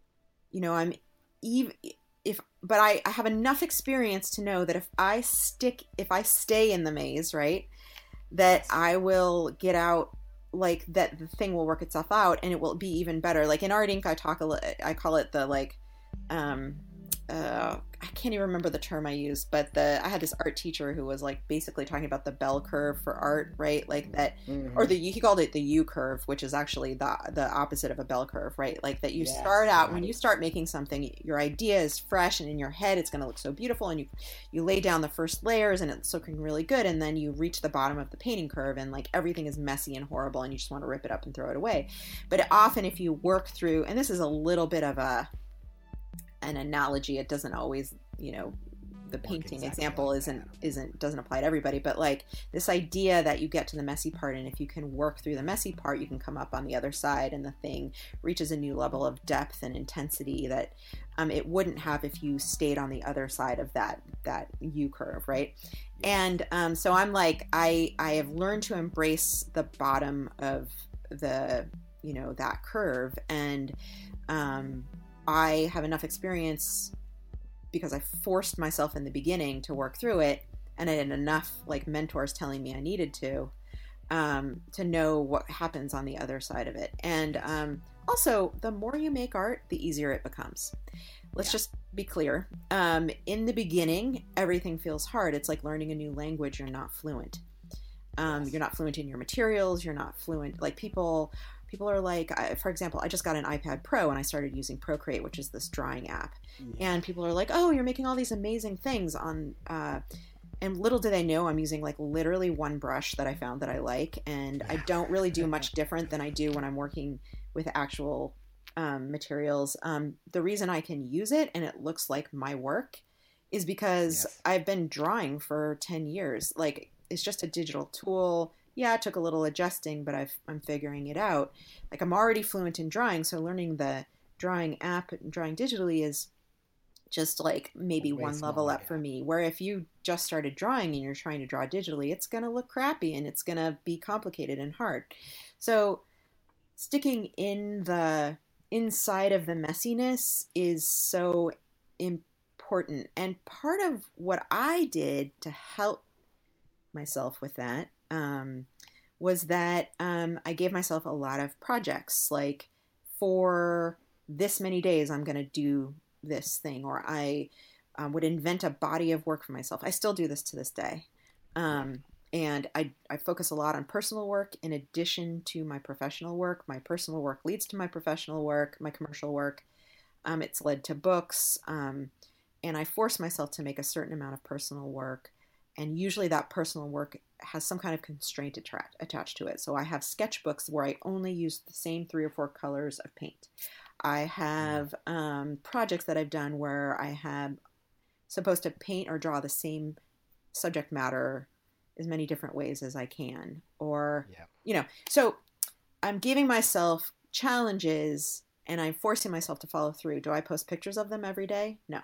but I have enough experience to know that if I stay in the maze, right, that I will get out, like, that the thing will work itself out and it will be even better. Like in Art Inc., I call it the, like, I can't even remember the term I used, but I had this art teacher who was like basically talking about the bell curve for art, right? Like that, or he called it the U curve, which is actually the opposite of a bell curve, right? Like that you start out, when you start making something, your idea is fresh and in your head it's going to look so beautiful, and you lay down the first layers and it's looking really good, and then you reach the bottom of the painting curve and like everything is messy and horrible and you just want to rip it up and throw it away. But often if you work through, and this is a little bit of an analogy, it doesn't always, the painting example doesn't apply to everybody, but like this idea that you get to the messy part, and if you can work through the messy part, you can come up on the other side and the thing reaches a new level of depth and intensity that it wouldn't have if you stayed on the other side of that U curve, right? And so I'm like, I have learned to embrace the bottom of the that curve, and I have enough experience because I forced myself in the beginning to work through it, and I had enough like mentors telling me I needed to know what happens on the other side of it. And also, the more you make art, the easier it becomes. Let's just be clear. In the beginning, everything feels hard. It's like learning a new language. You're not fluent. You're not fluent in your materials. You're not fluent. Like people are like, for example, I just got an iPad Pro and I started using Procreate, which is this drawing app. And people are like, oh, you're making all these amazing things on, and little do they know I'm using like literally one brush that I found that I like. And I don't really do much different than I do when I'm working with actual materials. The reason I can use it and it looks like my work is because I've been drawing for 10 years. Like, it's just a digital tool. Yeah, it took a little adjusting, but I'm figuring it out. Like, I'm already fluent in drawing, so learning the drawing app and drawing digitally is just like maybe one level up for me. Where if you just started drawing and you're trying to draw digitally, it's going to look crappy and it's going to be complicated and hard. So sticking in the inside of the messiness is so important. And part of what I did to help myself with that was that I gave myself a lot of projects, like for this many days I'm going to do this thing, or I would invent a body of work for myself. I still do this to this day. And I focus a lot on personal work in addition to my professional work. My personal work leads to my professional work, my commercial work. It's led to books. And I force myself to make a certain amount of personal work. And usually that personal work has some kind of constraint attached to it. So I have sketchbooks where I only use the same 3 or 4 colors of paint. I have projects that I've done where I have supposed to paint or draw the same subject matter as many different ways as I can. Or, so I'm giving myself challenges and I'm forcing myself to follow through. Do I post pictures of them every day? No.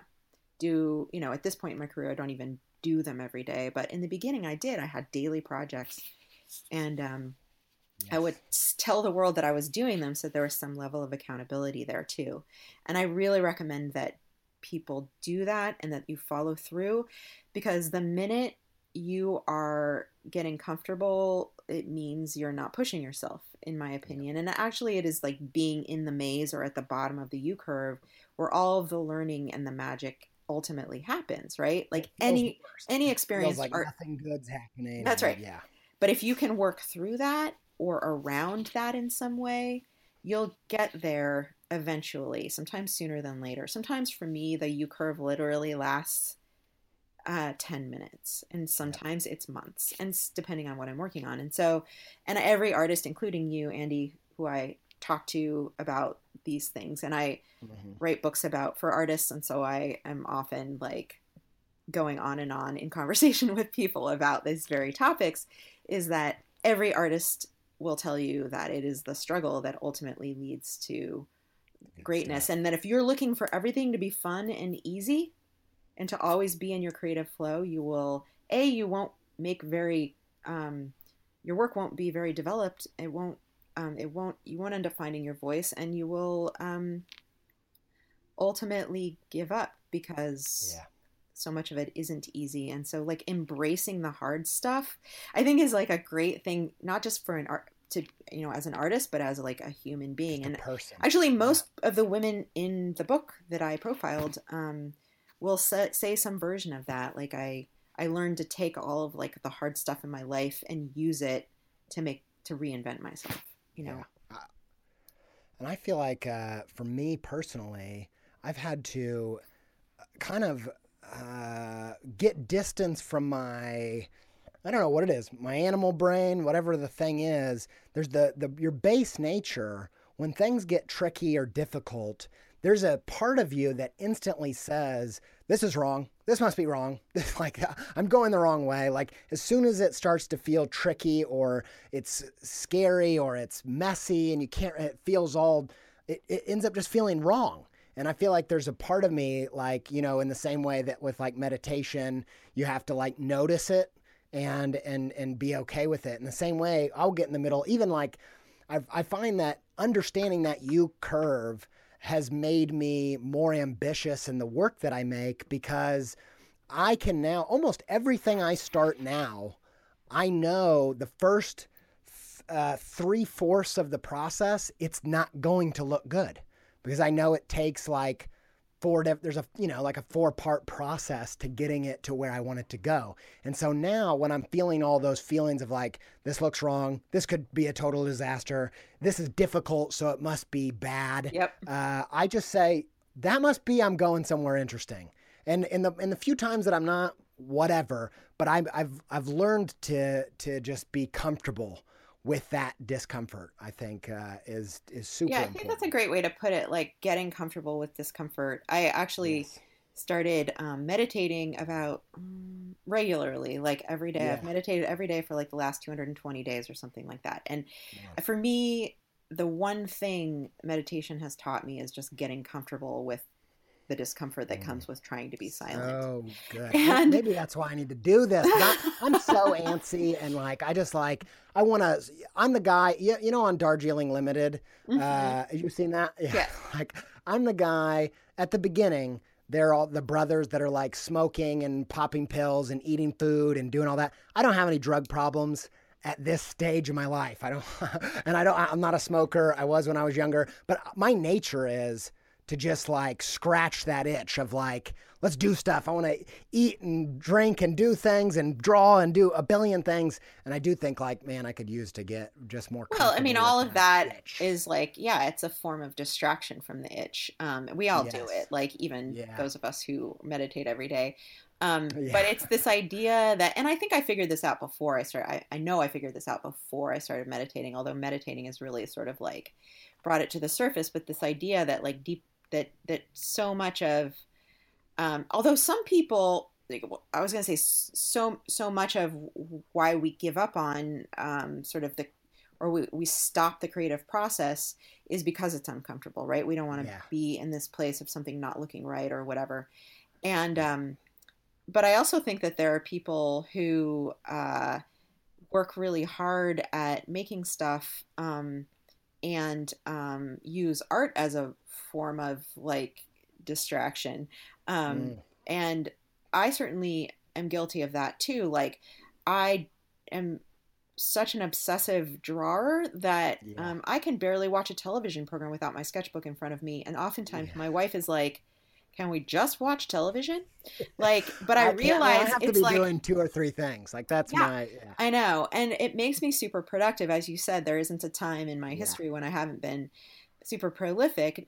At this point in my career, I don't even do them every day. But in the beginning, I did. I had daily projects. And I would tell the world that I was doing them, so there was some level of accountability there too. And I really recommend that people do that and that you follow through, because the minute you are getting comfortable, it means you're not pushing yourself, in my opinion. And actually it is like being in the maze or at the bottom of the U curve where all of the learning and the magic ultimately happens, right? Like any experience, like nothing good's happening. That's right. Yeah. But if you can work through that or around that in some way, you'll get there eventually, sometimes sooner than later. Sometimes for me, the U curve literally lasts 10 minutes, and sometimes it's months, and depending on what I'm working on. And every artist, including you, Andy, who I talk to about these things, and I write books for artists, and so I am often like going on and on in conversation with people about these very topics, is that every artist will tell you that it is the struggle that ultimately leads to greatness. And that if you're looking for everything to be fun and easy and to always be in your creative flow, you won't make your work won't be very developed. You won't end up finding your voice, and you will ultimately give up because so much of it isn't easy. And so like embracing the hard stuff, I think, is like a great thing, not just for as an artist, but as like a human being. And person. Actually, most of the women in the book that I profiled will say some version of that. Like I learned to take all of like the hard stuff in my life and use it to reinvent myself, you know? Yeah. And I feel like for me personally, I've had to kind of get distance from my, I don't know what it is, my animal brain, whatever the thing is. There's your base nature. When things get tricky or difficult, there's a part of you that instantly says, this is wrong. This must be wrong. Like, I'm going the wrong way. Like, as soon as it starts to feel tricky or it's scary or it's messy and it feels it ends up just feeling wrong. And I feel like there's a part of me, like, you know, in the same way that with like meditation, you have to like notice it and be okay with it. In the same way, I'll get in the middle. Even like, I find that understanding that U curve has made me more ambitious in the work that I make, because I can now, almost everything I start now, I know the first 3/4 of the process, it's not going to look good, because I know it takes like there's a, you know, like a 4-part process to getting it to where I want it to go. And so now when I'm feeling all those feelings of like, this looks wrong, this could be a total disaster, this is difficult, so it must be bad. Yep. I just say, that must be, I'm going somewhere interesting. And in the few times that I'm not, whatever, but I've learned to just be comfortable with that discomfort. I think is super important. I think that's a great way to put it, like getting comfortable with discomfort. I actually started meditating about regularly, like every day. I've meditated every day for like the last 220 days or something like that. And for me, the one thing meditation has taught me is just getting comfortable with the discomfort that comes with trying to be silent. Oh, good. And maybe that's why I need to do this. I'm so antsy, and like I'm the guy, you know, on Darjeeling Limited. Have you seen that? Yeah. Like, I'm the guy at the beginning. They're all the brothers that are like smoking and popping pills and eating food and doing all that. I don't have any drug problems at this stage of my life. I'm not a smoker. I was when I was younger, but my nature is to just like scratch that itch of like, let's do stuff. I want to eat and drink and do things and draw and do a billion things. And I do think like, man, I could use to get just more. Well, I mean, all of that itch. is like, it's a form of distraction from the itch. We all do it. Like even those of us who meditate every day. But it's this idea that, and I think I figured this out before I started. I know I figured this out before I started meditating, although meditating is really sort of like brought it to the surface. But this idea that like that so much of, although some people, like, I was going to say so much of why we give up on we stop the creative process is because it's uncomfortable, right? We don't want to be in this place of something not looking right or whatever. And, but I also think that there are people who work really hard at making stuff and use art as a form of like distraction. And I certainly am guilty of that too. Like I am such an obsessive drawer that I can barely watch a television program without my sketchbook in front of me. And oftentimes my wife is like, can we just watch television? Like, but I realize I have to be doing 2 or 3 things. Like that's I know. And it makes me super productive. As you said, there isn't a time in my history when I haven't been super prolific.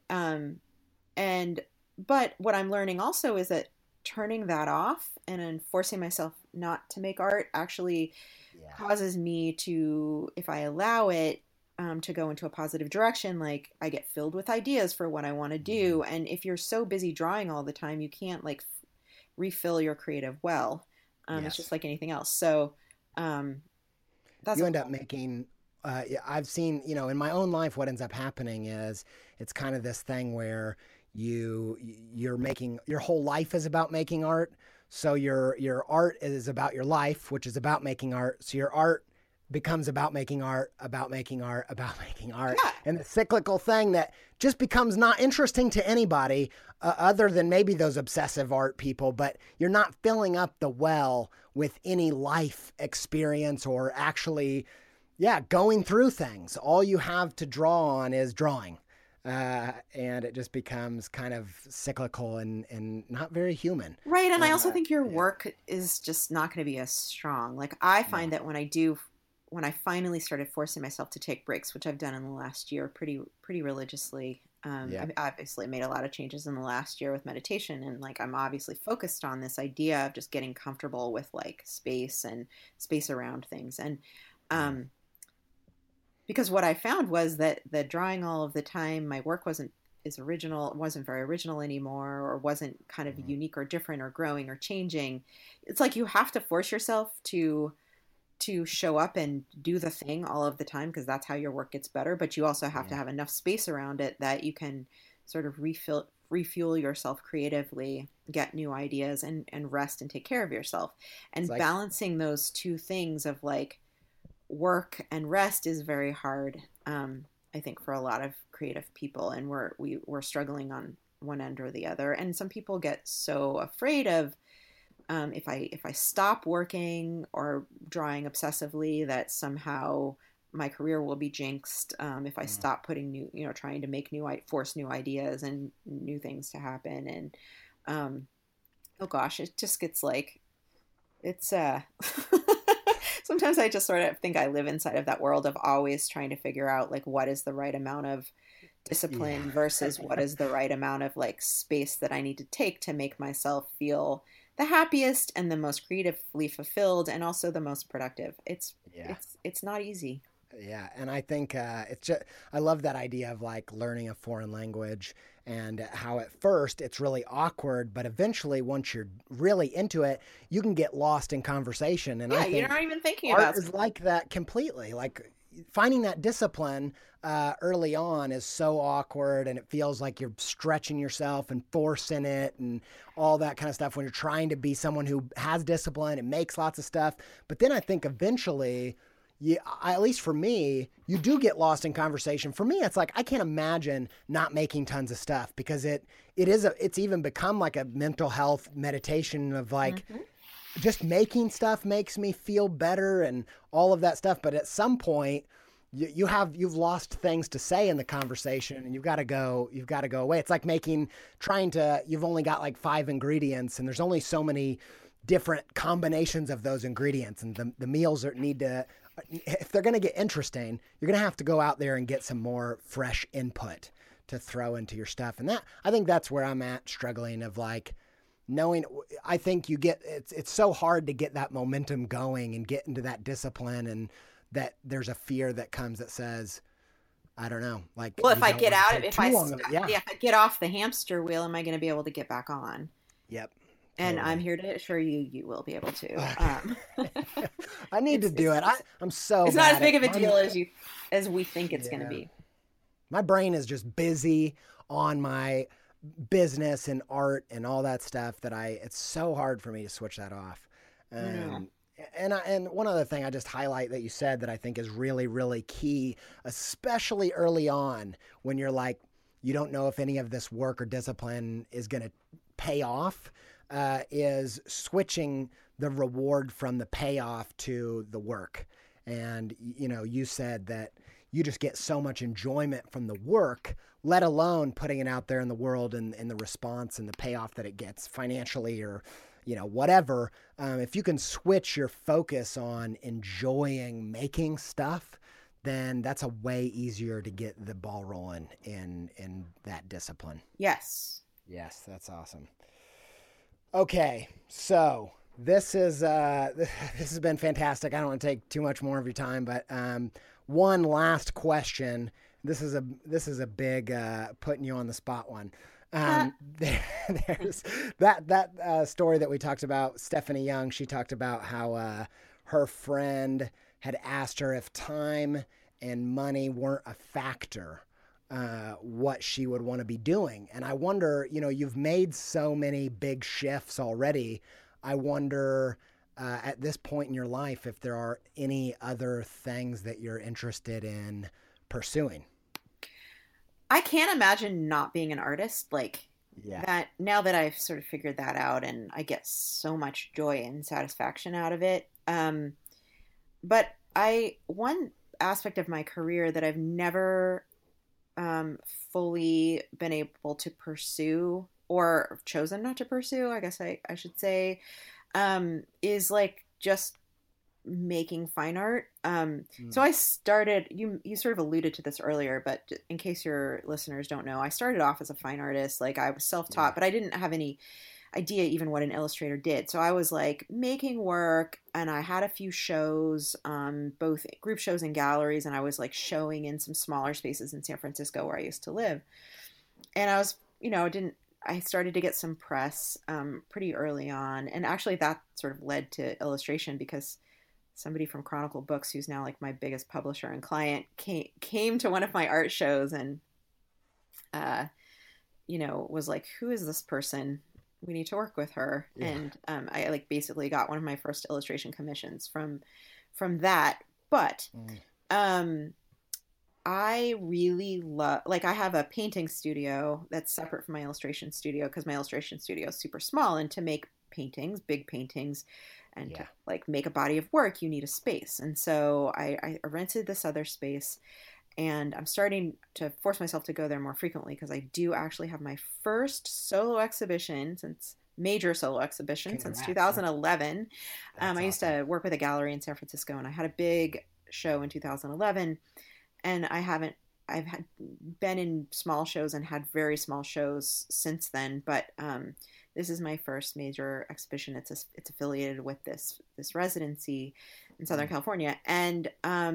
But what I'm learning also is that turning that off and then forcing myself not to make art actually causes me to, if I allow it, to go into a positive direction, like I get filled with ideas for what I want to do. And if you're so busy drawing all the time, you can't like refill your creative well. It's just like anything else. So that's you end up making. I've seen, you know, in my own life, what ends up happening is it's kind of this thing where you're making, your whole life is about making art. So your art is about your life, which is about making art. So your art becomes about making art, about making art, about making art. And the cyclical thing that just becomes not interesting to anybody other than maybe those obsessive art people, but you're not filling up the well with any life experience or actually, going through things. All you have to draw on is drawing. and it just becomes kind of cyclical and not very human. Right. And I also think your Yeah, work is just not going to be as strong. Like I no, find that when I finally started forcing myself to take breaks, which I've done in the last year pretty religiously. yeah, I've obviously made a lot of changes in the last year with meditation, and like I'm obviously focused on this idea of just getting comfortable with like space and space around things. And yeah, um, because what I found was that the drawing all of the time, my work wasn't very original anymore, or wasn't kind of mhm, unique or different or growing or changing. It's like you have to force yourself to show up and do the thing all of the time because that's how your work gets better, but you also have to yeah. have enough space around it that you can sort of refuel yourself creatively, get new ideas, and rest and take care of yourself. It's And like, balancing those two things of like work and rest is very hard. I think for a lot of creative people, and we're struggling on one end or the other. And some people get so afraid of if I stop working or drawing obsessively, that somehow my career will be jinxed. If I mm, stop putting trying to make force new ideas and new things to happen, and um, oh gosh, it just gets like it's sometimes I just sort of think I live inside of that world of always trying to figure out like what is the right amount of yeah, discipline versus what is the right amount of like space that I need to take to make myself feel the happiest and the most creatively fulfilled and also the most productive. It's yeah. it's it's not easy. Yeah, and I think it's just I love that idea of like learning a foreign language and how at first it's really awkward, but eventually once you're really into it, you can get lost in conversation. And I Yeah, you're think not even thinking art about is like that completely. Like finding that discipline early on is so awkward, and it feels like you're stretching yourself and forcing it and all that kind of stuff when you're trying to be someone who has discipline and makes lots of stuff. But then I think eventually yeah, at least for me, you do get lost in conversation. For me, it's like I can't imagine not making tons of stuff because it's even become like a mental health meditation of like hmm just making stuff makes me feel better and all of that stuff. But at some point, you've lost things to say in the conversation and you've got to go away. It's like you've only got like 5 ingredients and there's only so many different combinations of those ingredients, and the meals need to, if they're going to get interesting, you're going to have to go out there and get some more fresh input to throw into your stuff. And that, I think that's where I'm at, struggling of like knowing, I think it's so hard to get that momentum going and get into that discipline, and that there's a fear that comes that says, I don't know, like Well, you don't want to take too long of it. Yeah. yeah, if I get off the hamster wheel, am I going to be able to get back on? Yep. And I'm Totally. here to assure you, you will be able to. I need to do It's it. I'm so it's not as bad big at of a deal as we think it's going to yeah. be. My brain is just busy on my business and art and all that stuff that it's so hard for me to switch that off. I know. Um, and one other thing I just highlight that you said that I think is really, really key, especially early on when you're like, you don't know if any of this work or discipline is going to pay off, is switching the reward from the payoff to the work. And, you said that you just get so much enjoyment from the work, let alone putting it out there in the world and the response and the payoff that it gets financially or, whatever. If you can switch your focus on enjoying making stuff, then that's a way easier to get the ball rolling in that discipline. Yes. Yes, that's awesome. Okay, so this is this has been fantastic. I don't want to take too much more of your time, but one last question. This is a big putting you on the spot one. There's that story that we talked about. Stephanie Young. She talked about how her friend had asked her if time and money weren't a factor, what she would want to be doing. And I wonder, you've made so many big shifts already. I wonder at this point in your life if there are any other things that you're interested in pursuing. I can't imagine not being an artist like Yeah. that now that I've sort of figured that out and I get so much joy and satisfaction out of it. But one aspect of my career that I've never fully been able to pursue, or chosen not to pursue, I guess I should say, is like just making fine art. So Mm. I started, you sort of alluded to this earlier, but in case your listeners don't know, I started off as a fine artist. Like I was self-taught, Yeah. but I didn't have any idea even what an illustrator did. So I was like making work, and I had a few shows, both group shows and galleries, and I was like showing in some smaller spaces in San Francisco where I used to live. And I was, didn't I started to get some press pretty early on, and actually that sort of led to illustration because somebody from Chronicle Books, who's now like my biggest publisher and client, came to one of my art shows and uh, was like, "Who is this person? We need to work with her." Yeah. And I like basically got one of my first illustration commissions from that. But Mm. um, I really love, like, I have a painting studio that's separate from my illustration studio because my illustration studio is super small, and to make paintings, big paintings, and to Yeah. like make a body of work, you need a space. And so I rented this other space, and I'm starting to force myself to go there more frequently because I do actually have my first solo exhibition since major solo exhibition since Congrats. 2011. That's I used awesome. to work with a gallery in San Francisco, and I had a big show in 2011, and I've had been in small shows and had very small shows since then, but this is my first major exhibition. It's affiliated with this residency in Southern Mm. California, and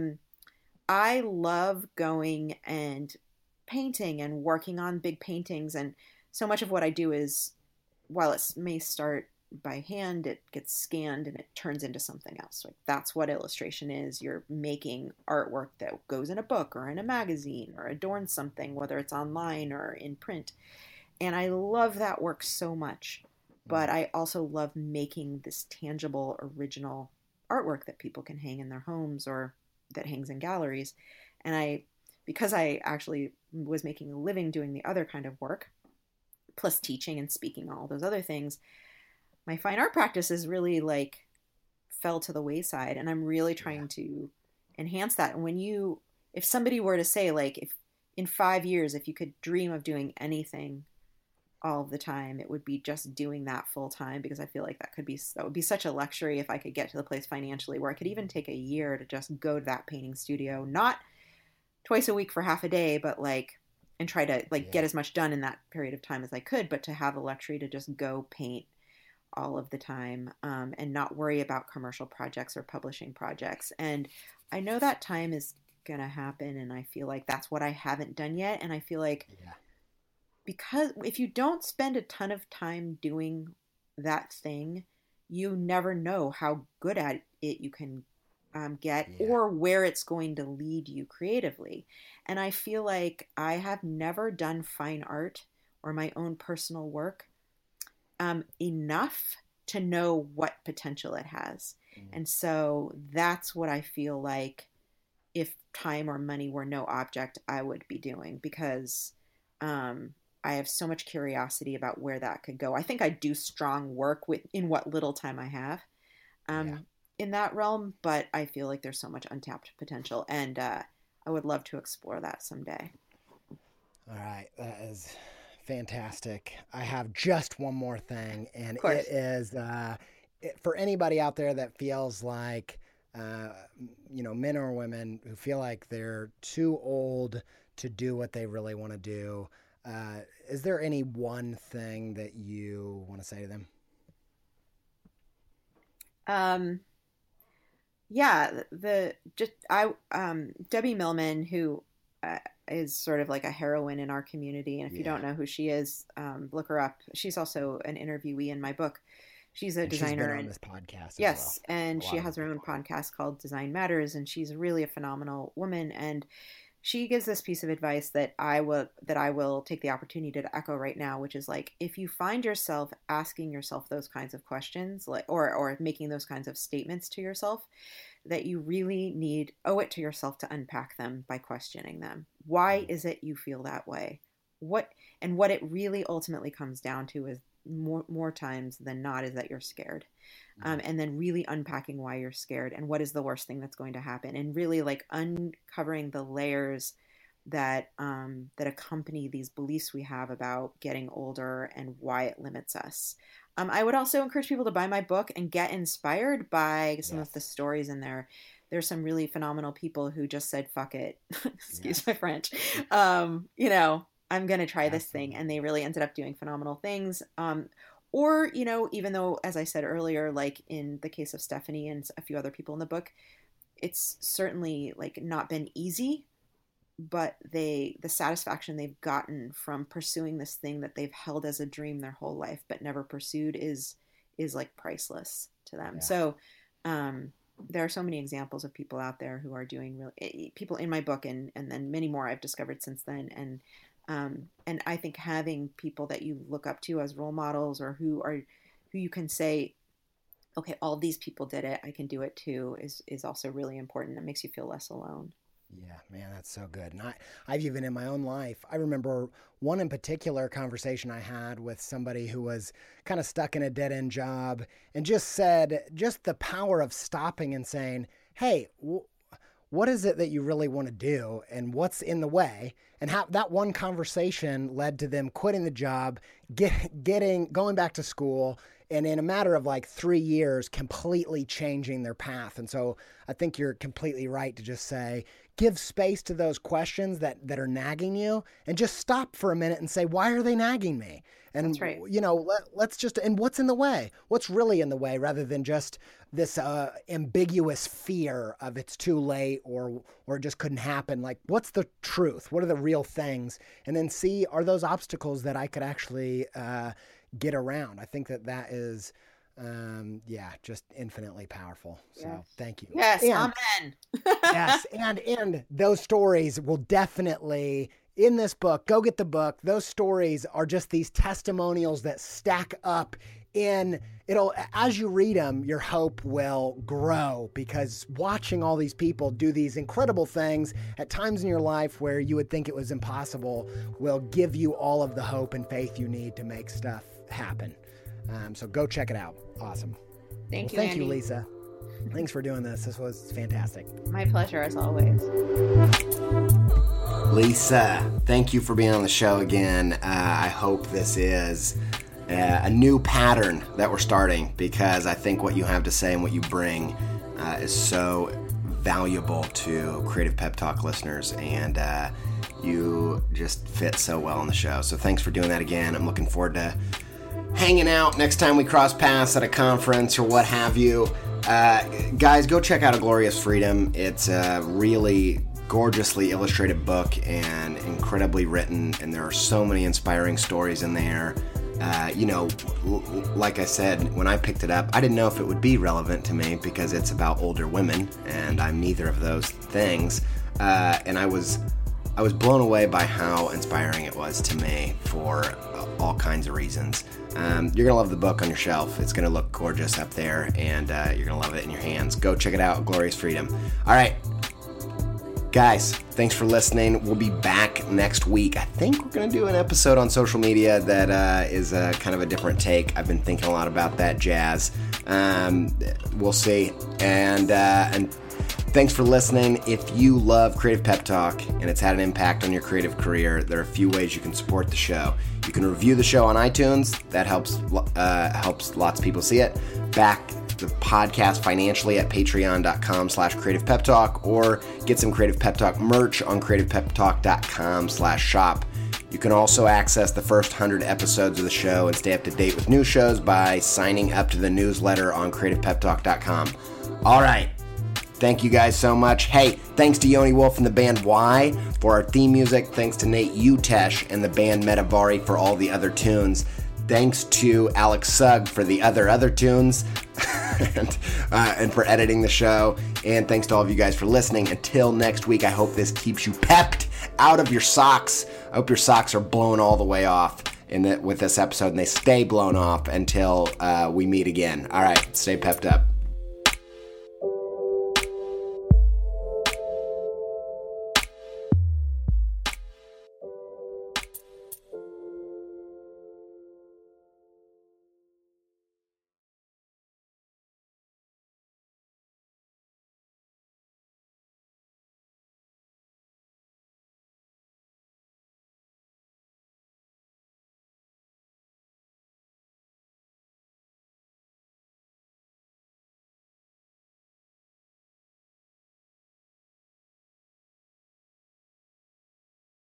I love going and painting and working on big paintings. And so much of what I do is, while it may start by hand, it gets scanned and it turns into something else. Like that's what illustration is. You're making artwork that goes in a book or in a magazine or adorns something, whether it's online or in print. And I love that work so much. But Mm. I also love making this tangible, original artwork that people can hang in their homes or that hangs in galleries. And because I actually was making a living doing the other kind of work, plus teaching and speaking, all those other things, my fine art practice is really like fell to the wayside. And I'm really Yeah. trying to enhance that. And if somebody were to say, like, if in 5 years, if you could dream of doing anything all the time, it would be just doing that full time, because I feel like that would be such a luxury if I could get to the place financially where I could even take a year to just go to that painting studio, not twice a week for half a day, but like, and try to like get Yeah. as much done in that period of time as I could, but to have the luxury to just go paint all of the time, and not worry about commercial projects or publishing projects. And I know that time is gonna happen, and I feel like that's what I haven't done yet. And I feel like, Yeah. because if you don't spend a ton of time doing that thing, you never know how good at it you can get, Yeah. or where it's going to lead you creatively. And I feel like I have never done fine art or my own personal work enough to know what potential it has. Mm. And so that's what I feel like, if time or money were no object, I would be doing, because I have so much curiosity about where that could go. I think I do strong work with in what little time I have, Yeah. um, in that realm, but I feel like there's so much untapped potential, and I would love to explore that someday. All right, that is fantastic. I have just one more thing, and Of it course. is for anybody out there that feels like, uh, men or women who feel like they're too old to do what they really want to do. Uh, is there any one thing that you want to say to them? Um, yeah, the just I Debbie Millman, who uh, is sort of like a heroine in our community, and if you Yeah, don't know who she is, look her up. She's also an interviewee in my book. She's a and she's been designer, on and this podcast as well. yes, and A she lot of has her other own people. podcast called Design Matters, and she's really a phenomenal woman. And she gives this piece of advice that I will take the opportunity to echo right now, which is like, if you find yourself asking yourself those kinds of questions, like, or making those kinds of statements to yourself, that you really owe it to yourself to unpack them by questioning them. Why Mm. is it you feel that way? What and what it really ultimately comes down to is, more times than not, is that you're scared, Mm. and then really unpacking why you're scared and what is the worst thing that's going to happen, and really like uncovering the layers that that accompany these beliefs we have about getting older and why it limits us. I would also encourage people to buy my book and get inspired by some of the stories in there. There's some really phenomenal people who just said, fuck it, excuse my French, you know, I'm going to try this thing. And they really ended up doing phenomenal things. Or, you know, even though, as I said earlier, like in the case of Stephanie and a few other people in the book, it's certainly like not been easy, but the satisfaction they've gotten from pursuing this thing that they've held as a dream their whole life but never pursued is like priceless to them. Yeah. So there are so many examples of people out there who are doing really, people in my book and then many more I've discovered since then. And I think having people that you look up to as role models, or who you can say, okay, all these people did it, I can do it too, is also really important. It makes you feel less alone. Yeah, man, that's so good. And I've even in my own life, I remember one in particular conversation I had with somebody who was kind of stuck in a dead end job and just said, just the power of stopping and saying, hey, what is it that you really want to do and what's in the way? And how that one conversation led to them quitting the job, going back to school, and in a matter of like 3 years, completely changing their path. And so I think you're completely right to just say, give space to those questions that are nagging you, and just stop for a minute and say, why are they nagging me? And, that's right. You know, let's just, and what's in the way? What's really in the way, rather than just this ambiguous fear of it's too late or it just couldn't happen. Like, what's the truth? What are the real things? And then see, are those obstacles that I could actually get around? I think that is, just infinitely powerful. So yes. Thank you. Yes. Amen. Yes. And those stories will definitely, in this book, go get the book. Those stories are just these testimonials that stack up as you read them, your hope will grow, because watching all these people do these incredible things at times in your life where you would think it was impossible will give you all of the hope and faith you need to make stuff happen. So go check it out. Awesome. Thank you, Andy. Lisa. Thanks for doing this. This was fantastic. My pleasure, as always. Lisa, thank you for being on the show again. I hope this is a new pattern that we're starting, because I think what you have to say and what you bring is so valuable to Creative Pep Talk listeners, and you just fit so well on the show. So thanks for doing that again. I'm looking forward to hanging out next time we cross paths at a conference or what have you. Guys, go check out A Glorious Freedom. It's a really gorgeously illustrated book and incredibly written, and there are so many inspiring stories in there. Like I said, when I picked it up, I didn't know if it would be relevant to me because it's about older women, and I'm neither of those things. And I was blown away by how inspiring it was to me for all kinds of reasons. You're going to love the book on your shelf. It's going to look gorgeous up there, and you're going to love it in your hands. Go check it out, Glorious Freedom. All right. Guys, thanks for listening. We'll be back next week. I think we're going to do an episode on social media that is kind of a different take. I've been thinking a lot about that jazz. We'll see. And thanks for listening. If you love Creative Pep Talk and it's had an impact on your creative career, there are a few ways you can support the show. You can review the show on iTunes. That helps lots of people see it. Back the podcast financially at patreon.com/Creative Pep Talk, or get some Creative Pep Talk merch on creativepeptalk.com/shop. You can also access the first 100 episodes of the show and stay up to date with new shows by signing up to the newsletter on creativepeptalk.com. All right. Thank you guys so much. Hey, thanks to Yoni Wolf and the band Y for our theme music. Thanks to Nate Utesh and the band Metavari for all the other tunes. Thanks to Alex Sugg for the other tunes and for editing the show. And thanks to all of you guys for listening. Until next week, I hope this keeps you pepped out of your socks. I hope your socks are blown all the way off with this episode, and they stay blown off until we meet again. All right, stay pepped up.